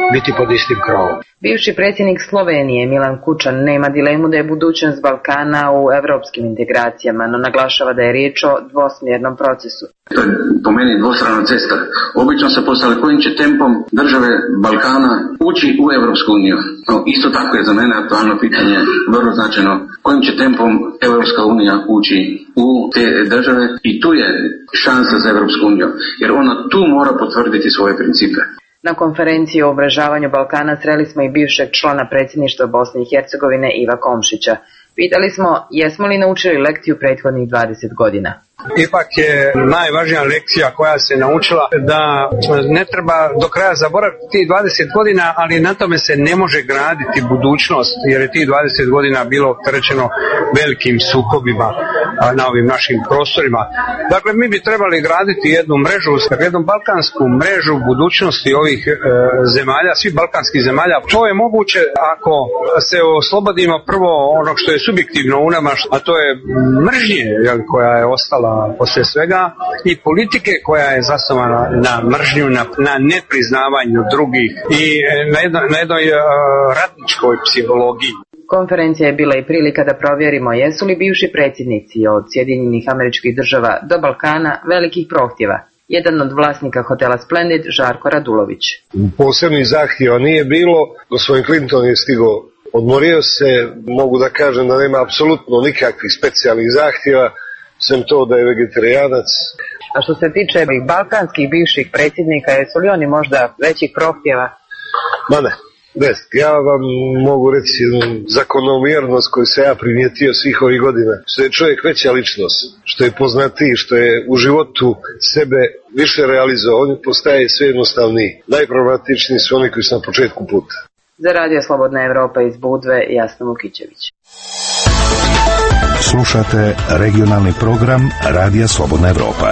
biti pod istim krovom. Bivši predsjednik Slovenije Milan Kučan nema dilemu da je budućnost Balkana u evropskim integracijama, no naglašava da je riječ o dvosmjernom procesu. To je po meni dvostrana cesta. Obično se postavlja kojim će tempom države Balkana ući u Evropsku uniju. No, isto tako je za mene aktualno pitanje vrlo značajno kojim će tempom Evropska unija ući u te države i tu je šansa za Evropsku uniju, jer ona tu mora potvrditi svoje principe. Na konferenciji o obeležavanju Balkana sreli smo i bivšeg člana predsjedništva Bosne i Hercegovine Iva Komšića. Pitali smo jesmo li naučili lekciju prethodnih 20 godina. Ipak je najvažnija lekcija koja se naučila da ne treba do kraja zaboraviti tih 20 godina, ali na tome se ne može graditi budućnost, jer je tih 20 godina bilo opterećeno velikim sukobima na ovim našim prostorima. Dakle, mi bi trebali graditi jednu mrežu, jednu balkansku mrežu budućnosti ovih zemalja, svih balkanskih zemalja. To je moguće ako se oslobodimo prvo onog što je subjektivno u nama, a to je mržnje koja je ostala poslije svega i politike koja je zasnovana na mržnju, na nepriznavanju drugih i na jednoj ratničkoj psihologiji. Konferencija je bila i prilika da provjerimo jesu li bivši predsjednici od Sjedinjenih Američkih Država do Balkana velikih prohtjeva. Jedan od vlasnika hotela Splendid, Žarko Radulović. Posebnih zahtjeva nije bilo, gospodin Clinton je stigao, odmorio se, mogu da kažem da nema apsolutno nikakvih specijalnih zahtjeva, sem to da je vegetarijanac. A što se tiče balkanskih bivših predsjednika, jesu li oni možda većih prohtjeva? Ma ne. Ja vam mogu reći jednu zakonomjernost koju se ja primijetio svih ovih godina. Što je čovjek veća ličnost, što je poznatiji, što je u životu sebe više realizovao, on postaje sve jednostavniji. Najproblematičniji su oni koji su na početku puta. Za Radio Slobodna Evropa iz Budve, Jasna Vukićević. Slušate regionalni program Radija Slobodna Evropa.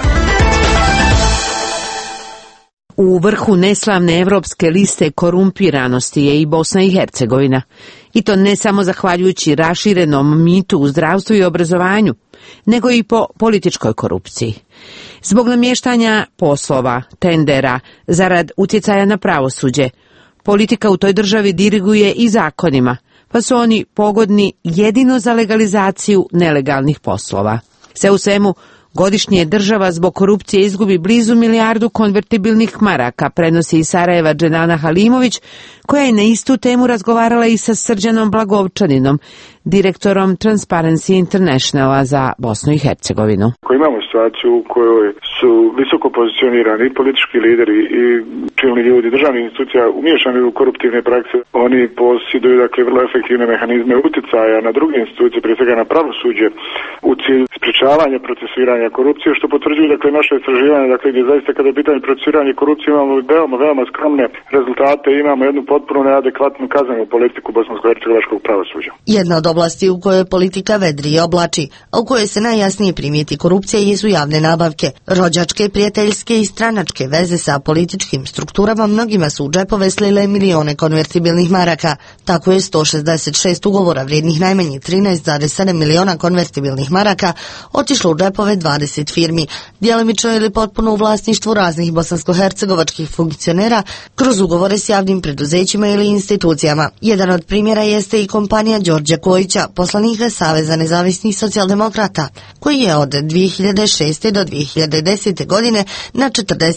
U vrhu neslavne evropske liste korumpiranosti je i Bosna i Hercegovina. I to ne samo zahvaljujući raširenom mitu u zdravstvu i obrazovanju, nego i po političkoj korupciji. Zbog namještanja poslova, tendera, zarad utjecaja na pravosuđe, politika u toj državi diriguje i zakonima, pa su oni pogodni jedino za legalizaciju nelegalnih poslova. Sve u svemu, godišnje država zbog korupcije izgubi blizu 1 milijardu konvertibilnih maraka, prenosi iz Sarajeva Dženana Halimović, koja je na istu temu razgovarala i sa Srđanom Blagovčaninom, direktorom Transparency Internationala za Bosnu i Hercegovinu. Imamo situaciju u kojoj su visoko pozicionirani politički lideri i čelni ljudi državnih institucija umiješani u koruptivne prakse. Oni posjeduju vrlo efektivne mehanizme utjecaja na druge institucije, prije svega na pravosuđe, u cilju sprječavanja procesuiranja korupcije, što potvrđuju naše istraživanje, gdje zaista kada je pitanje procesuiranja korupcije imamo veoma skromne rezultate, imamo jednu potpuno neadekvatnu kaznenu politiku bosansko-hercegovačkog pravosuđa. Jedna od oblasti u kojoj politika vedri i oblači, a u kojoj se najjasnije primijeti korupcija jesu javne nabavke. Rođačke, prijateljske i stranačke veze sa političkim strukturama mnogima su u džepove slile milione konvertibilnih maraka. Tako je 166 ugovora vrijednih najmanje 13,7 miliona konvertibilnih maraka otišlo u džepove 20 firmi, djelomično ili potpuno u vlasništvu raznih bosansko-hercegovačkih funkcionera kroz ugovore s javnim preduzećima ili institucijama. Jedan od primjera jeste i kompanija Đorđa Kojića, poslanika Saveza nezavisnih socijaldemokrata, koji je od 2006. do 2010. godine na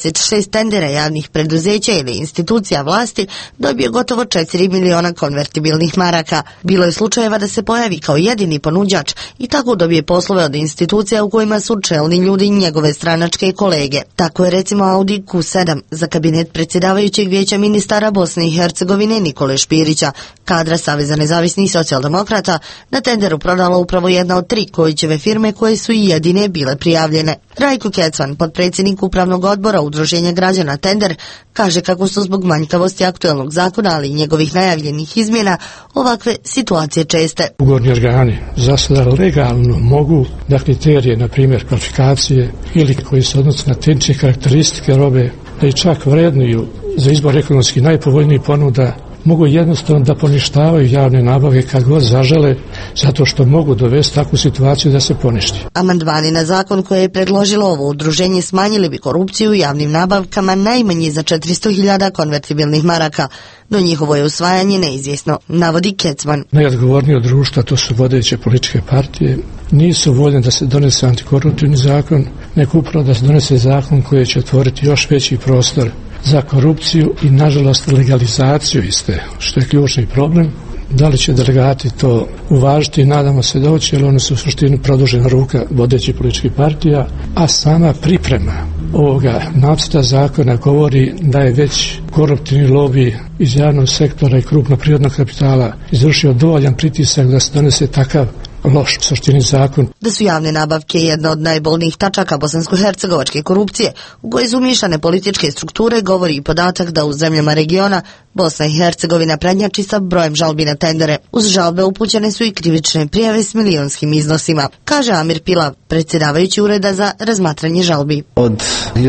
46 tendera javnih preduzeća ili institucija vlasti dobio gotovo 4 miliona konvertibilnih maraka. Bilo je slučajeva da se pojavi kao jedini ponuđač i tako dobije poslove od institucija u kojima su čelni ljudi njegove stranačke kolege. Tako je recimo Audi Q7 za kabinet predsjedavajućeg vijeća ministara Bosne i Hercegovine Nikole Špirića, kadra Saveza nezavisnih socijaldemokrata, na tenderu prodala upravo jedna od 3 Kojićeve firme koje su i jedine bile prijavljene. Rajko Kecvan, potpredsjednik upravnog odbora Udruženja građana Tender, kaže kako su zbog manjkavosti aktuelnog zakona, ali i njegovih najavljenih izmjena, ovakve situacije česte. Ugovorni organi za sada legalno mogu da kriterije, na primjer kvalifikacije ili koji se odnose na tehničke karakteristike robe, da i čak vrednuju za izbor ekonomski najpovoljnijih ponuda mogu jednostavno da poništavaju javne nabavke kad god zažele, zato što mogu dovesti takvu situaciju da se poništi. Amandmani na zakon koje je predložilo ovo udruženje smanjili bi korupciju u javnim nabavkama najmanje za 400.000 konvertibilnih maraka, no njihovo je usvajanje neizvjesno, navodi Kecman. Najodgovornije od društva, to su vodeće političke partije, nisu voljne da se donese antikoruptivni zakon, nego upravo da se donese zakon koji će otvoriti još veći prostor za korupciju i nažalost legalizaciju iste, što je ključni problem. Da li će delegati to uvažiti, nadamo se doći, jer oni su u suštini produžena ruka vodećih političkih partija, a sama priprema ovoga nacrta zakona govori da je već koruptivni lobi iz javnog sektora i krupnog prirodnog kapitala izvršio dovoljan pritisak da se donese takav loš suštini zakon. Da su javne nabavke jedna od najbolnijih tačaka bosansko-hercegovačke korupcije, u kojoj su umiješane političke strukture, govori i podatak da u zemljama regiona Bosna i Hercegovina prednjači sa brojem žalbi na tendere. Uz žalbe upućene su i krivične prijave s milionskim iznosima, kaže Amir Pila, predsjedavajući ureda za razmatranje žalbi. Od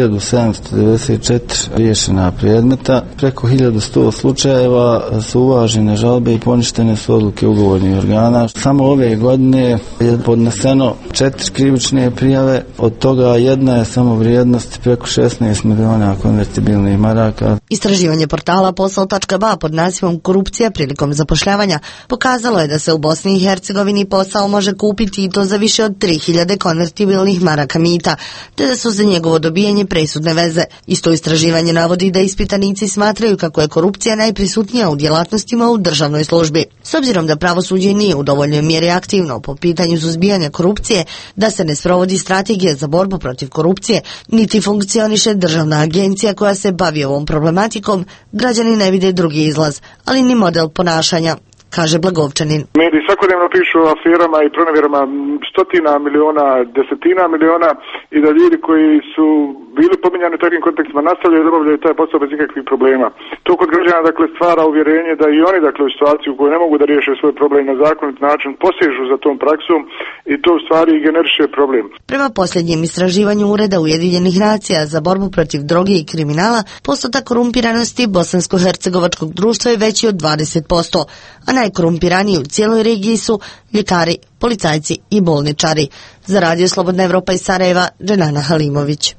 1794 riješena predmeta, preko 1100 slučajeva su uvažene žalbe i poništene su odluke ugovornih organa. Samo ove godine je podneseno 4 krivične prijave, od toga jedna je samo vrijednost preko 16 miliona konvertibilnih maraka. Istraživanje portala Posao.ba pod nazivom Korupcija prilikom zapošljavanja pokazalo je da se u Bosni i Hercegovini posao može kupiti i to za više od 3000 konvertibilnih maraka mita, te da su za njegovo dobijanje presudne veze. Isto istraživanje navodi da ispitanici smatraju kako je korupcija najprisutnija u djelatnostima u državnoj službi. S obzirom da pravosuđe nije u dovoljnoj mjeri aktivno po pitanju suzbijanja korupcije, da se ne sprovodi strategija za borbu protiv korupcije, niti funkcioniše državna agencija koja se bavi ovom problematikom, građani ne vide drugi izlaz, ali ni model ponašanja, kaže Blagovčanin. Mediji svakodnevno pišu o aferama i pronevjerama stotina miliona, desetina miliona i da ljudi koji su bili pominjani u takvim kontekstima nastavljaju da obavljaju taj posao bez ikakvih problema. To kod građana stvara uvjerenje da i oni u situaciju u kojoj ne mogu da riješe svoj problem na zakonit način posežu za tom praksom i to u stvari generiše problem. Prema posljednjem istraživanju Ureda Ujedinjenih nacija za borbu protiv droge i kriminala, postotak korumpiranosti bosansko-hercegovačkog društva je veći od 20%, a najkorumpiraniji u cijeloj regiji su ljekari, policajci i bolničari. Za Radio Slobodna Evropa iz Sarajeva, Dženana Halimović.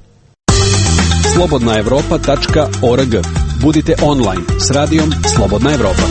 slobodnaevropa.org. Budite online s radijom Slobodna Evropa.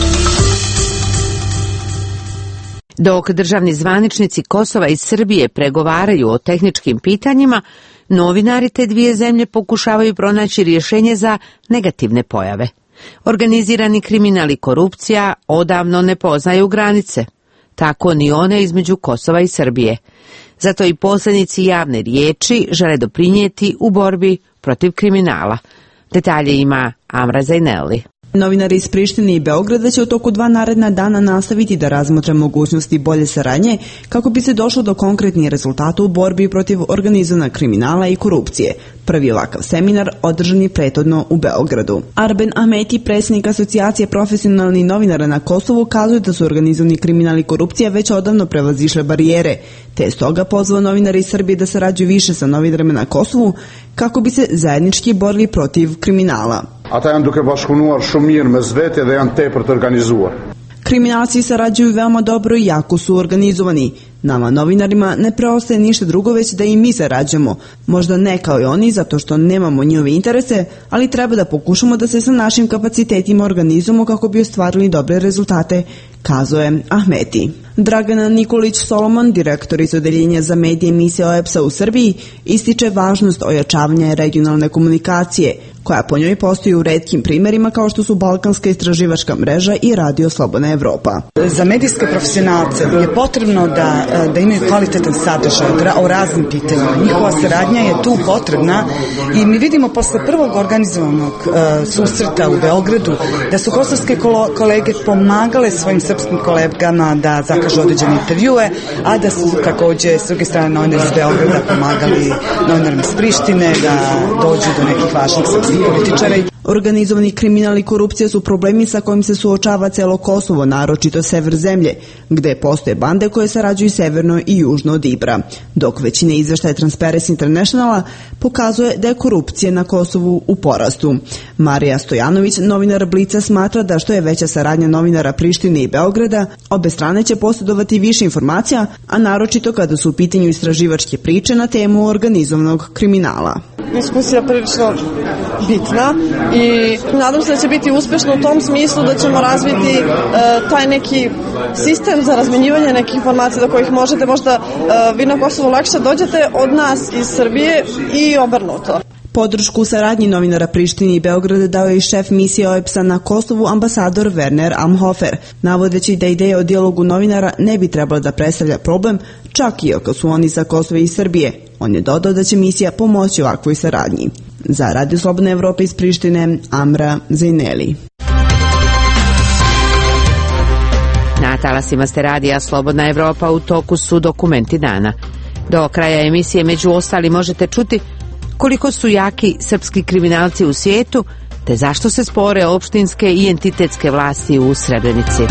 Dok državni zvaničnici Kosova i Srbije pregovaraju o tehničkim pitanjima, novinari te dvije zemlje pokušavaju pronaći rješenje za negativne pojave. Organizirani kriminal i korupcija odavno ne poznaju granice, tako ni one između Kosova i Srbije. Zato i poslanici javne riječi žele doprinijeti u borbi protiv kriminala. Detalje ima Amra Zajneli. Novinari iz Prištine i Beograda će u toku 2 naredna dana nastaviti da razmotre mogućnosti bolje saradnje kako bi se došlo do konkretnih rezultata u borbi protiv organizovanog kriminala i korupcije. Prvi ovakav seminar održan je prethodno u Beogradu. Arben Ahmeti, predsjednik Asocijacije profesionalnih novinara na Kosovu, kazuje da su organizovani kriminal i korupcija već odavno prevazišle barijere, te je stoga pozvao novinare iz Srbije da sarađuju više sa novinarima na Kosovu kako bi se zajednički borili protiv kriminala. Ata janë duke bashkëpunuar shumë mirë mes vete dhe janë tepër të organizuar. Kriminalci sarađuju veoma dobro i jako su organizovani. Nama novinarima ne preostaje ništa drugo već da i mi sarađujemo. Možda ne kao i oni zato što nemamo njihove interese, ali treba da pokušamo da se sa našim kapacitetima organizujemo kako bi ostvarili dobre rezultate, kazuje Ahmeti. Dragana Nikolić-Solomon, direktorica odeljenja za medije emisije OEPS-a u Srbiji, ističe važnost ojačavanja regionalne komunikacije, koja po njoj postoji u retkim primjerima kao što su Balkanska istraživačka mreža i Radio Slobodna Evropa. Za medijske profesionalce je potrebno da imaju kvalitetan sadržaj o raznim pitanjima. Njihova saradnja je tu potrebna i mi vidimo posle prvog organizovanog susreta u Beogradu da su kosovske kolege pomagale svojim srpskim kolegama da zakažu određene intervjue, a da su također s druge strane novinari iz Beograda pomagali novinarima iz Prištine da dođu do nekih važnih srpskih političara. Organizovani kriminal i korupcija su problemi sa kojim se suočava celo Kosovo, naročito sever zemlje, gde postoje bande koje sarađuju severno i južno od Ibra, dok većina izveštaja Transparency Internationala pokazuje da je korupcija na Kosovu u porastu. Marija Stojanović, novinar Blica, smatra da što je veća saradnja novinara Prištine i Beograda, obe strane će posjedovati više informacija, a naročito kada su u pitanju istraživačke priče na temu organizovanog kriminala. Diskusija prilično bitna i nadam se da će biti uspešno u tom smislu da ćemo razviti taj neki sistem za razmenjivanje nekih informacija do kojih možete možda vi na Kosovu lakše dođete od nas iz Srbije i obrnuto. Podršku saradnji novinara Prištine i Beograda dao je i šef misije OEBS-a na Kosovu, ambasador Werner Amhofer, navodeći da ideja o dijalogu novinara ne bi trebala da predstavlja problem, čak i ako su oni sa Kosova i Srbije. On je dodao da će misija pomoći ovakvoj saradnji. Za Radio Slobodna Evropa iz Prištine, Amra Zajneli. Na talasima ste radija Slobodna Evropa, u toku su dokumenti dana. Do kraja emisije među ostali možete čuti koliko su jaki srpski kriminalci u svijetu, te zašto se spore opštinske i entitetske vlasti u Srebrenici.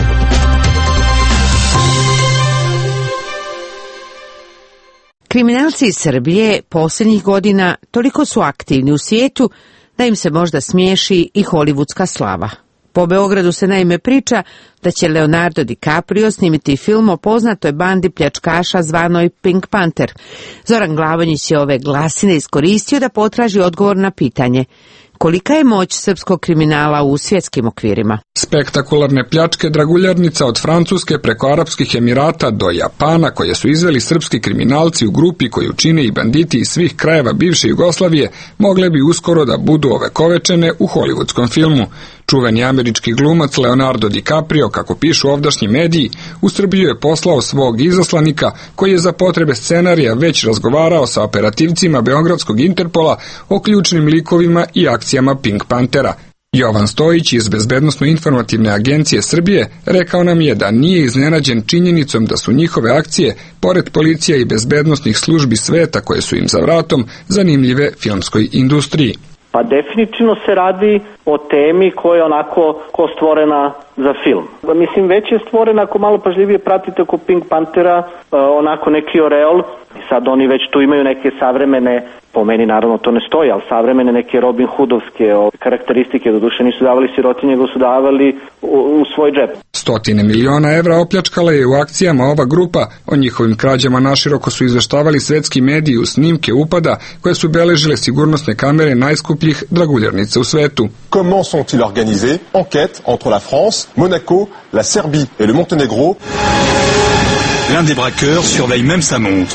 Kriminalci iz Srbije posljednjih godina toliko su aktivni u svijetu da im se možda smiješi i hollywoodska slava. Po Beogradu se naime priča da će Leonardo DiCaprio snimiti film o poznatoj bandi pljačkaša zvanoj Pink Panther. Zoran Glavonjić je ove glasine iskoristio da potraži odgovor na pitanje: kolika je moć srpskog kriminala u svjetskim okvirima? Spektakularne pljačke draguljarnica od Francuske preko Arapskih Emirata do Japana koje su izveli srpski kriminalci u grupi koju čine i banditi iz svih krajeva bivše Jugoslavije mogle bi uskoro da budu ovekovečene u hollywoodskom filmu. Čuveni američki glumac Leonardo DiCaprio, kako pišu ovdašnji mediji, u Srbiju je poslao svog izaslanika koji je za potrebe scenarija već razgovarao sa operativcima Beogradskog Interpola o ključnim likovima i akcijama Pink Panthera. Jovan Stojić iz Bezbednosno-informativne agencije Srbije rekao nam je da nije iznenađen činjenicom da su njihove akcije, pored policija i bezbednosnih službi sveta koje su im za vratom, zanimljive filmskoj industriji. Pa definitivno se radi o temi koja je onako stvorena za film. Mislim, već je stvorena, ako malo pažljivije pratite oko Pink Panthera, onako neki oreol. Sad oni već tu imaju neke savremene, po meni naravno to ne stoji, ali savremene neke Robin Hoodovske karakteristike, doduše nisu davali sirotinje, nego su davali u svoj džep. 100 miliona evra opljačkala je u akcijama ova grupa. O njihovim krađama naširoko su izveštavali svetski mediji u snimke upada koje su beležile sigurnosne kamere najskupljih draguljarnica u svetu. Comment sont-ils organisés? Enquête entre la France, Monaco, la Serbie et le Monténégro. L'un des braqueurs surveille même sa montre.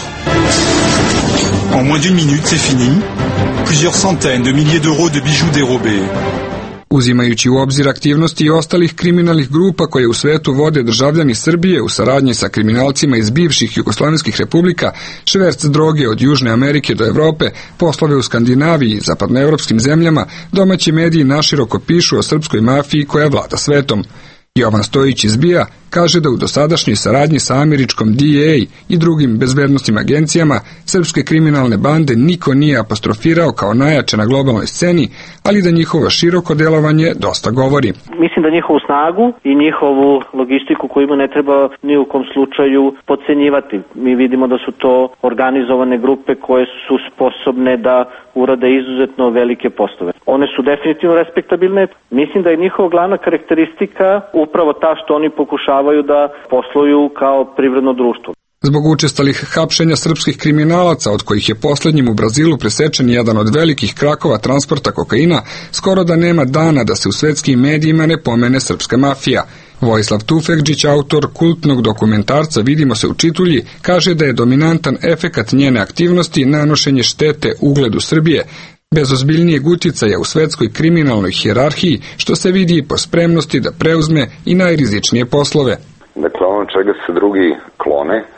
En moins d'une minute, c'est fini. Plusieurs centaines de milliers d'euros de bijoux dérobés. Uzimajući u obzir aktivnosti i ostalih kriminalnih grupa koje u svetu vode državljani Srbije u saradnji sa kriminalcima iz bivših jugoslovenskih republika, šverc droge od Južne Amerike do Evrope, poslove u Skandinaviji i zapadnoevropskim zemljama, domaći mediji naširoko pišu o srpskoj mafiji koja vlada svetom. Jovan Stojić iz BIA kaže da u dosadašnjoj saradnji sa američkom DEA i drugim bezbednosnim agencijama srpske kriminalne bande niko nije apostrofirao kao najjače na globalnoj sceni, ali da njihovo široko delovanje dosta govori. Mislim da njihovu snagu i njihovu logistiku koju ne treba ni u kom slučaju podcenjivati. Mi vidimo da su to organizovane grupe koje su sposobne da urade izuzetno velike poslove. One su definitivno respektabilne. Mislim da je njihova glavna karakteristika upravo ta što oni pokušavaju da posluju kao privredno društvo. Zbog učestalih hapšenja srpskih kriminalaca, od kojih je posljednjim u Brazilu presečen jedan od velikih krakova transporta kokaina, skoro da nema dana da se u svetskim medijima ne pomene srpska mafija. Vojislav Tufekđić, autor kultnog dokumentarca Vidimo se u Čitulji, kaže da je dominantan efekat njene aktivnosti nanošenje štete ugledu Srbije, bez ozbiljnijeg uticaja u svetskoj kriminalnoj hijerarhiji, što se vidi i po spremnosti da preuzme i najrizičnije poslove. Dakle, ono čega se drugi klone,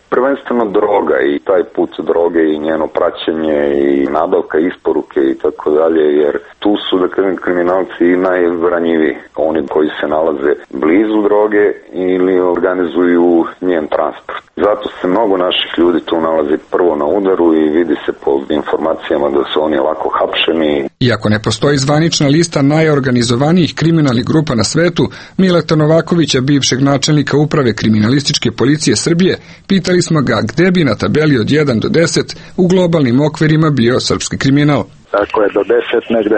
Prvenstveno droga i taj put droge i njeno praćenje i nabavka, isporuke i tako dalje, jer tu su, da kažem, kriminalci i najranjiviji. Oni koji se nalaze blizu droge ili organizuju njen transport. Zato se mnogo naših ljudi tu nalazi prvo na udaru i vidi se po informacijama da su oni lako hapšeni. Iako ne postoji zvanična lista najorganizovanijih kriminalnih grupa na svetu, Mileta Novakovića, bivšeg načelnika uprave kriminalističke policije Srbije, pitali smo ga gde bi na tabeli od 1 do 10 u globalnim okvirima bio srpski kriminal. Tako je, do 10 negde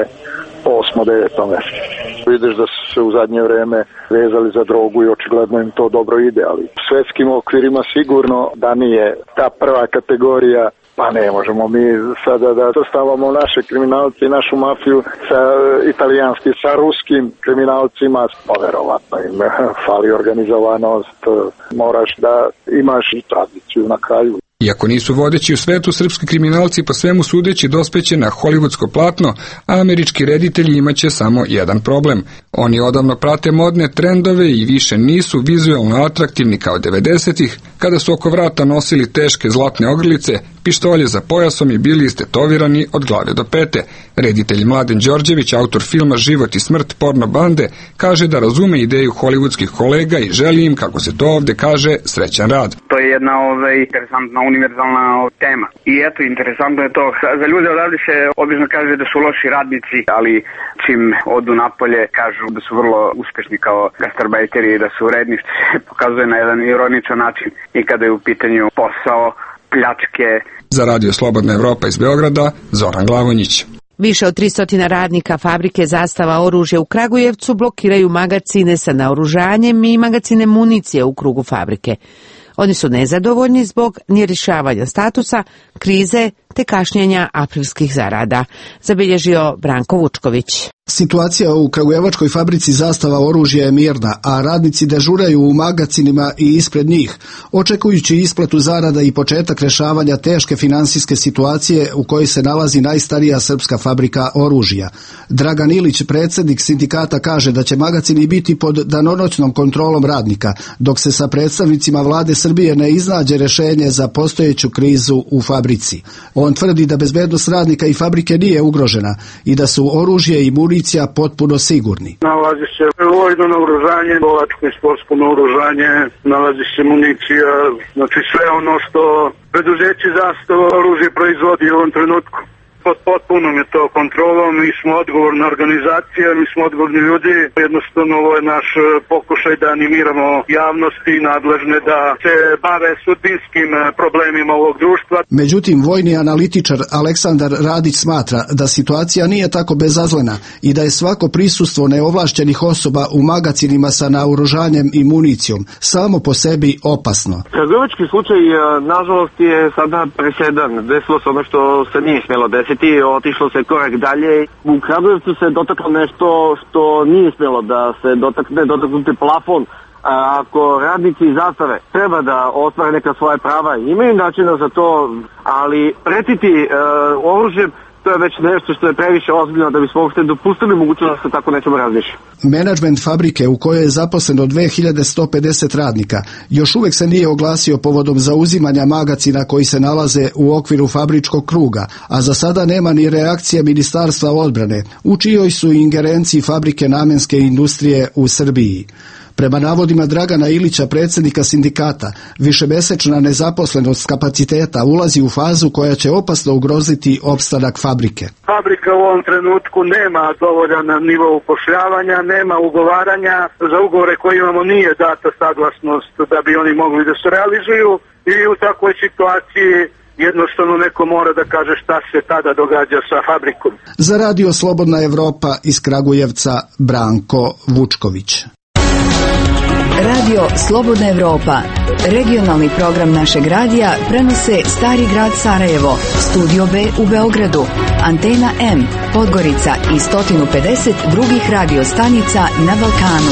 8. 9. mesto. Vidiš da su se u zadnje vreme vezali za drogu i očigledno im to dobro ide, ali u svetskim okvirima sigurno da nije ta prva kategorija. Pa ne možemo mi sada da stavamo naše kriminalce i našu mafiju sa italijanskim, sa ruskim kriminalcima. Verovatno im fali organizovanost, moraš da imaš i tradiciju na kraju. Iako nisu vodeći u svetu, srpski kriminalci po svemu sudeći dospeće na hollywoodsko platno, a američki reditelji imaće samo jedan problem. Oni odavno prate modne trendove i više nisu vizuelno atraktivni kao 90-ih, kada su oko vrata nosili teške zlatne ogrlice, pištolje za pojasom i bili istetovirani od glave do pete. Reditelj Mladen Đorđević, autor filma Život i smrt porno bande, kaže da razume ideju hollywoodskih kolega i želi im, kako se to ovde kaže, srećan rad. To je jedna interesantna univerzalna tema. I eto, interesantno je to. Za ljude odavde se obično kaže da su loši radnici, ali čim odu napolje kažu da su vrlo uspešni kao gastarbajteri i da su vredni, što se pokazuje na jedan ironičan način i kada je u pitanju posao, pljačke. Za Radio Slobodna Evropa iz Beograda, Zoran Glavonjić. Više od 300 radnika fabrike Zastava oružja u Kragujevcu blokiraju magacine sa naoružanjem i magacine municije u krugu fabrike. Oni su nezadovoljni zbog nerješavanja statusa, krize te kašnjenja aprilskih zarada, zabilježio Branko Vučković. Situacija u kragujevačkoj fabrici Zastava oružja je mirna, a radnici dežuraju u magacinima i ispred njih, očekujući isplatu zarada i početak rešavanja teške finansijske situacije u kojoj se nalazi najstarija srpska fabrika oružja. Dragan Ilić, predsjednik sindikata, kaže da će magacini biti pod danonoćnom kontrolom radnika, dok se sa predstavnicima vlade Srbije ne iznađe rešenje za postojeću krizu u fabrici. On tvrdi da bezbednost radnika i fabrike nije ugrožena i da su oružje i municija potpuno sigurni. Nalazi se vojno naoružanje, lovačko i sportsko naoružanje, nalazi se municija, znači sve ono što preduzeće Zastava oružje proizvodi u ovom trenutku. Pod potpunom je to kontrolom, mi smo odgovorna organizacija, mi smo odgovorni ljudi, jednostavno ovo je naš pokušaj da animiramo javnosti i nadležne da se bave sudbinskim problemima ovog društva. Međutim, vojni analitičar Aleksandar Radić smatra da situacija nije tako bezazlena i da je svako prisustvo neovlašćenih osoba u magacinima sa naoružanjem i municijom samo po sebi opasno. Kragujevački slučaj, nažalost, je sada presedan. Desilo se ono što se nije smjelo desiti. Otišlo se korak dalje. U Kragujevcu se dotaklo nešto što nije smjelo da se dotakne, dotaknuti plafon. Ako radnici Zastave treba da ostvare neka svoje prava, imaju načina za to, ali pretiti oružjem, to je već nešto što je previše ozbiljno da bismo uopšte dopustili mogućnost da se tako nećemo razmišljati. Menadžment fabrike u kojoj je zaposleno 2150 radnika još uvijek se nije oglasio povodom zauzimanja magacina koji se nalaze u okviru fabričkog kruga, a za sada nema ni reakcije Ministarstva odbrane, u čijoj su ingerenciji fabrike namenske industrije u Srbiji. Prema navodima Dragana Ilića, predsjednika sindikata, višemesečna nezaposlenost kapaciteta ulazi u fazu koja će opasno ugroziti opstanak fabrike. Fabrika u ovom trenutku nema dovoljan nivo upošljavanja, nema ugovaranja, za ugovore koje imamo nije data saglasnost da bi oni mogli da se realizuju i u takvoj situaciji jednostavno neko mora da kaže šta se tada događa sa fabrikom. Za Radio Slobodna Evropa iz Kragujevca, Branko Vučković. Radio Slobodna Evropa, regionalni program našeg radija, prenose Stari grad Sarajevo, Studio B u Beogradu, Antena M, Podgorica i 150 drugih radiostanica na Balkanu.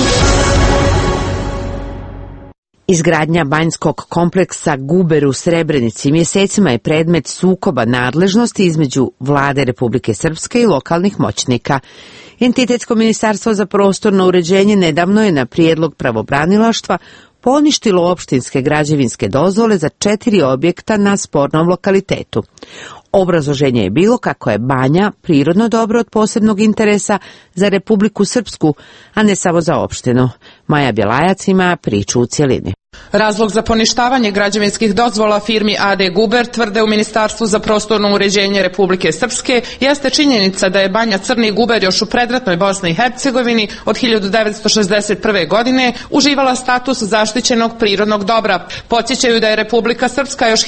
Izgradnja banjskog kompleksa Guber u Srebrenici mjesecima je predmet sukoba nadležnosti između vlade Republike Srpske i lokalnih moćnika. Entitetsko ministarstvo za prostorno uređenje nedavno je na prijedlog pravobranilaštva poništilo opštinske građevinske dozvole za 4 objekta na spornom lokalitetu. Obrazloženje je bilo kako je banja prirodno dobro od posebnog interesa za Republiku Srpsku, a ne samo za opštinu. Maja Bjelajac ima priču u cjelini. Razlog za poništavanje građevinskih dozvola firmi AD Guber, tvrde u Ministarstvu za prostorno uređenje Republike Srpske, jeste činjenica da je banja Crni Guber još u predratnoj Bosni i Hercegovini od 1961. godine uživala status zaštićenog prirodnog dobra. Podsjećaju da je Republika Srpska još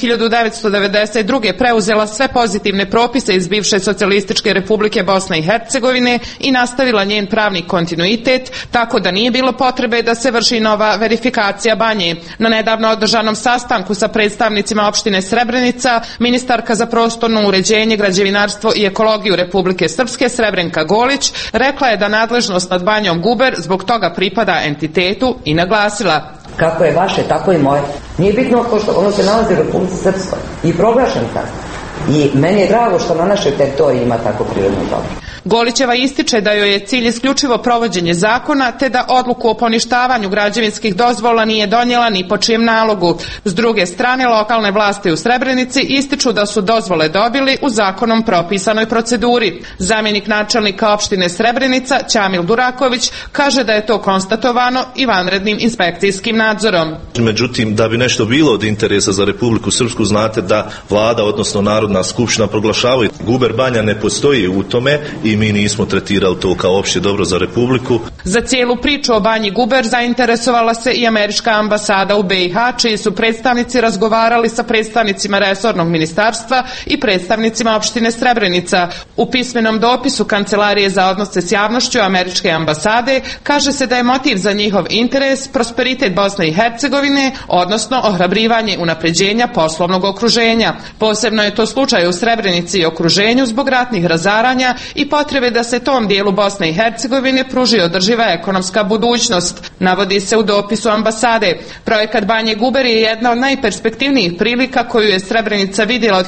1992. preuzela sve pozitivne propise iz bivše socijalističke Republike Bosne i Hercegovine i nastavila njen pravni kontinuitet, tako da nije bilo potrebe da se vrši nova verifikacija banje. Na nedavno održanom sastanku sa predstavnicima opštine Srebrenica, ministarka za prostorno uređenje, građevinarstvo i ekologiju Republike Srpske Srebrenka Golić rekla je da nadležnost nad banjom Guber zbog toga pripada entitetu i naglasila: kako je vaše, tako i moje. Nije bitno što ono se nalazi u Republici Srpskoj i proglašen tako. I meni je drago što na našoj teritoriji ima tako prirodno dobro. Golićeva ističe da joj je cilj isključivo provođenje zakona, te da odluku o poništavanju građevinskih dozvola nije donijela ni po čijem nalogu. S druge strane, lokalne vlasti u Srebrenici ističu da su dozvole dobili u zakonom propisanoj proceduri. Zamjenik načelnika opštine Srebrenica, Ćamil Duraković, kaže da je to konstatovano i vanrednim inspekcijskim nadzorom. Međutim, da bi nešto bilo od interesa za Republiku Srpsku, znate da vlada, odnosno Narodna skupština, proglašavaju Guber banja ne postoji u tome i mi nismo tretirali to kao opće dobro za Republiku. Za cijelu priču o banji Guber zainteresovala se i američka ambasada u BiH, čiji su predstavnici razgovarali sa predstavnicima resornog ministarstva i predstavnicima opštine Srebrenica. U pismenom dopisu Kancelarije za odnose s javnošću američke ambasade kaže se da je motiv za njihov interes prosperitet Bosne i Hercegovine, odnosno ohrabrivanje unapređenja poslovnog okruženja. Posebno je to slučaj u Srebrenici i okruženju zbog ratnih razaranja i potrebe da se tom dijelu Bosne i Hercegovine pruži održiva ekonomska budućnost, navodi se u dopisu ambasade. Projekat banje Guber je jedna od najperspektivnijih prilika koju je Srebrenica vidjela od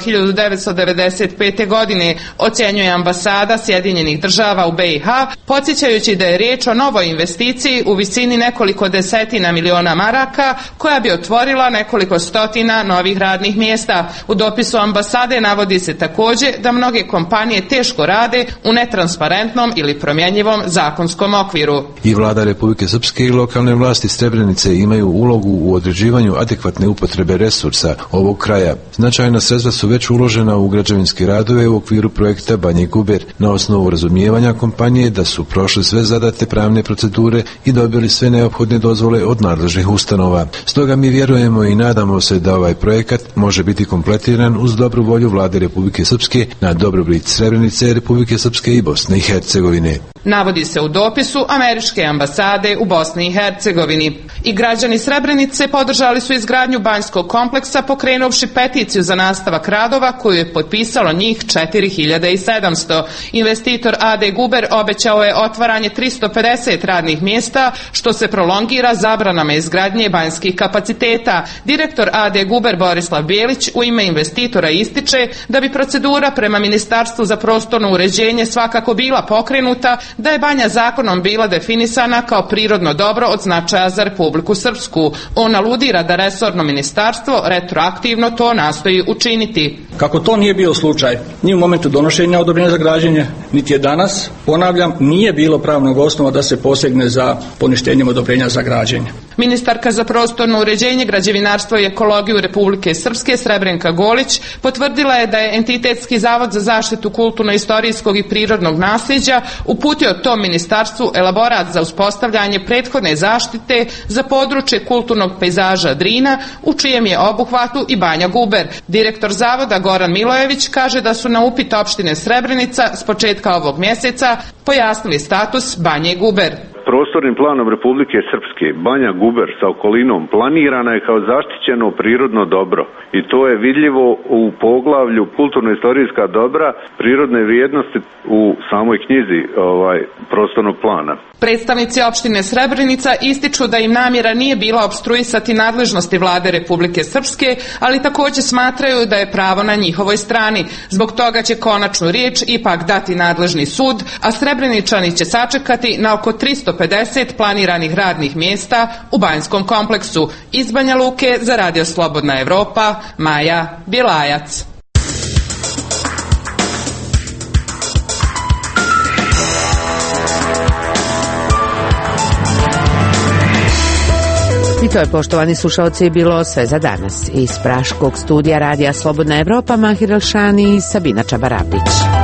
1995. godine, ocjenjuje ambasada Sjedinjenih Država u BiH, podsjećajući da je riječ o novoj investiciji u visini nekoliko desetina miliona maraka, koja bi otvorila nekoliko stotina novih radnih mjesta. U dopisu ambasade navodi se također da mnoge kompanije teško rade u netransparentnom ili promjenjivom zakonskom okviru. I vlada Republike Srpske i lokalne vlasti Srebrenice imaju ulogu u određivanju adekvatne upotrebe resursa ovog kraja. Značajna sredstva su već uložena u građevinske radove u okviru projekta Banje Guber na osnovu razumijevanja kompanije da su prošli sve zadate pravne procedure i dobili sve neophodne dozvole od nadležnih ustanova. Stoga mi vjerujemo i nadamo se da ovaj projekat može biti kompletiran uz dobru volju vlade Republike Srpske na dobrobit Srebrenice, Republike Srpske i Bosne i Hercegovine. Navodi se u dopisu američke ambasade u Bosni i Hercegovini. I građani Srebrenice podržali su izgradnju banjskog kompleksa pokrenuvši peticiju za nastavak radova koju je potpisalo njih 4700. Investitor AD Guber obećao je otvaranje 350 radnih mjesta, što se prolongira zabranama izgradnje banjskih kapaciteta. Direktor AD Guber Borislav Bijelić u ime investitora ističe da bi procedura prema Ministarstvu za prostorno uređenje svakako bila pokrenuta, da je banja zakonom bila definisana kao prirodno dobro od značaja za Republiku Srpsku. On aludira da resorno ministarstvo retroaktivno to nastoji učiniti. Kako to nije bio slučaj, ni u momentu donošenja odobrenja za građenje, niti je danas, ponavljam, nije bilo pravnog osnova da se posegne za poništenjem odobrenja za građenje. Ministarka za prostorno uređenje, građevinarstvo i ekologiju Republike Srpske Srebrenka Golić potvrdila je da je Entitetski zavod za zaštitu kulturno-istorijskog i prirodnog nasljeđa uputio tom ministarstvu elaborat za uspostavljanje prethodne zaštite za područje kulturnog pejzaža Drina, u čijem je obuhvatu i banja Guber. Direktor zavoda Goran Milojević kaže da su na upit opštine Srebrenica s početka ovog mjeseca pojasnili status banje Guber. prostornim planom Republike Srpske Banja Guber sa okolinom planirana je kao zaštićeno prirodno dobro i to je vidljivo u poglavlju kulturno-istorijska dobra, prirodne vrijednosti u samoj knjizi prostornog plana. Predstavnici opštine Srebrenica ističu da im namjera nije bila opstruisati nadležnosti vlade Republike Srpske, ali također smatraju da je pravo na njihovoj strani. Zbog toga će konačnu riječ ipak dati nadležni sud, a Srebreničani će sačekati na oko 350 planiranih radnih mjesta u banjskom kompleksu. Iz Banja Luke za Radio Slobodna Evropa, Maja Bjelajac. I to je, poštovani slušalci, bilo sve za danas. Iz praškog studija Radija Slobodna Evropa, Mahir Elšani i Sabina Čabarapić.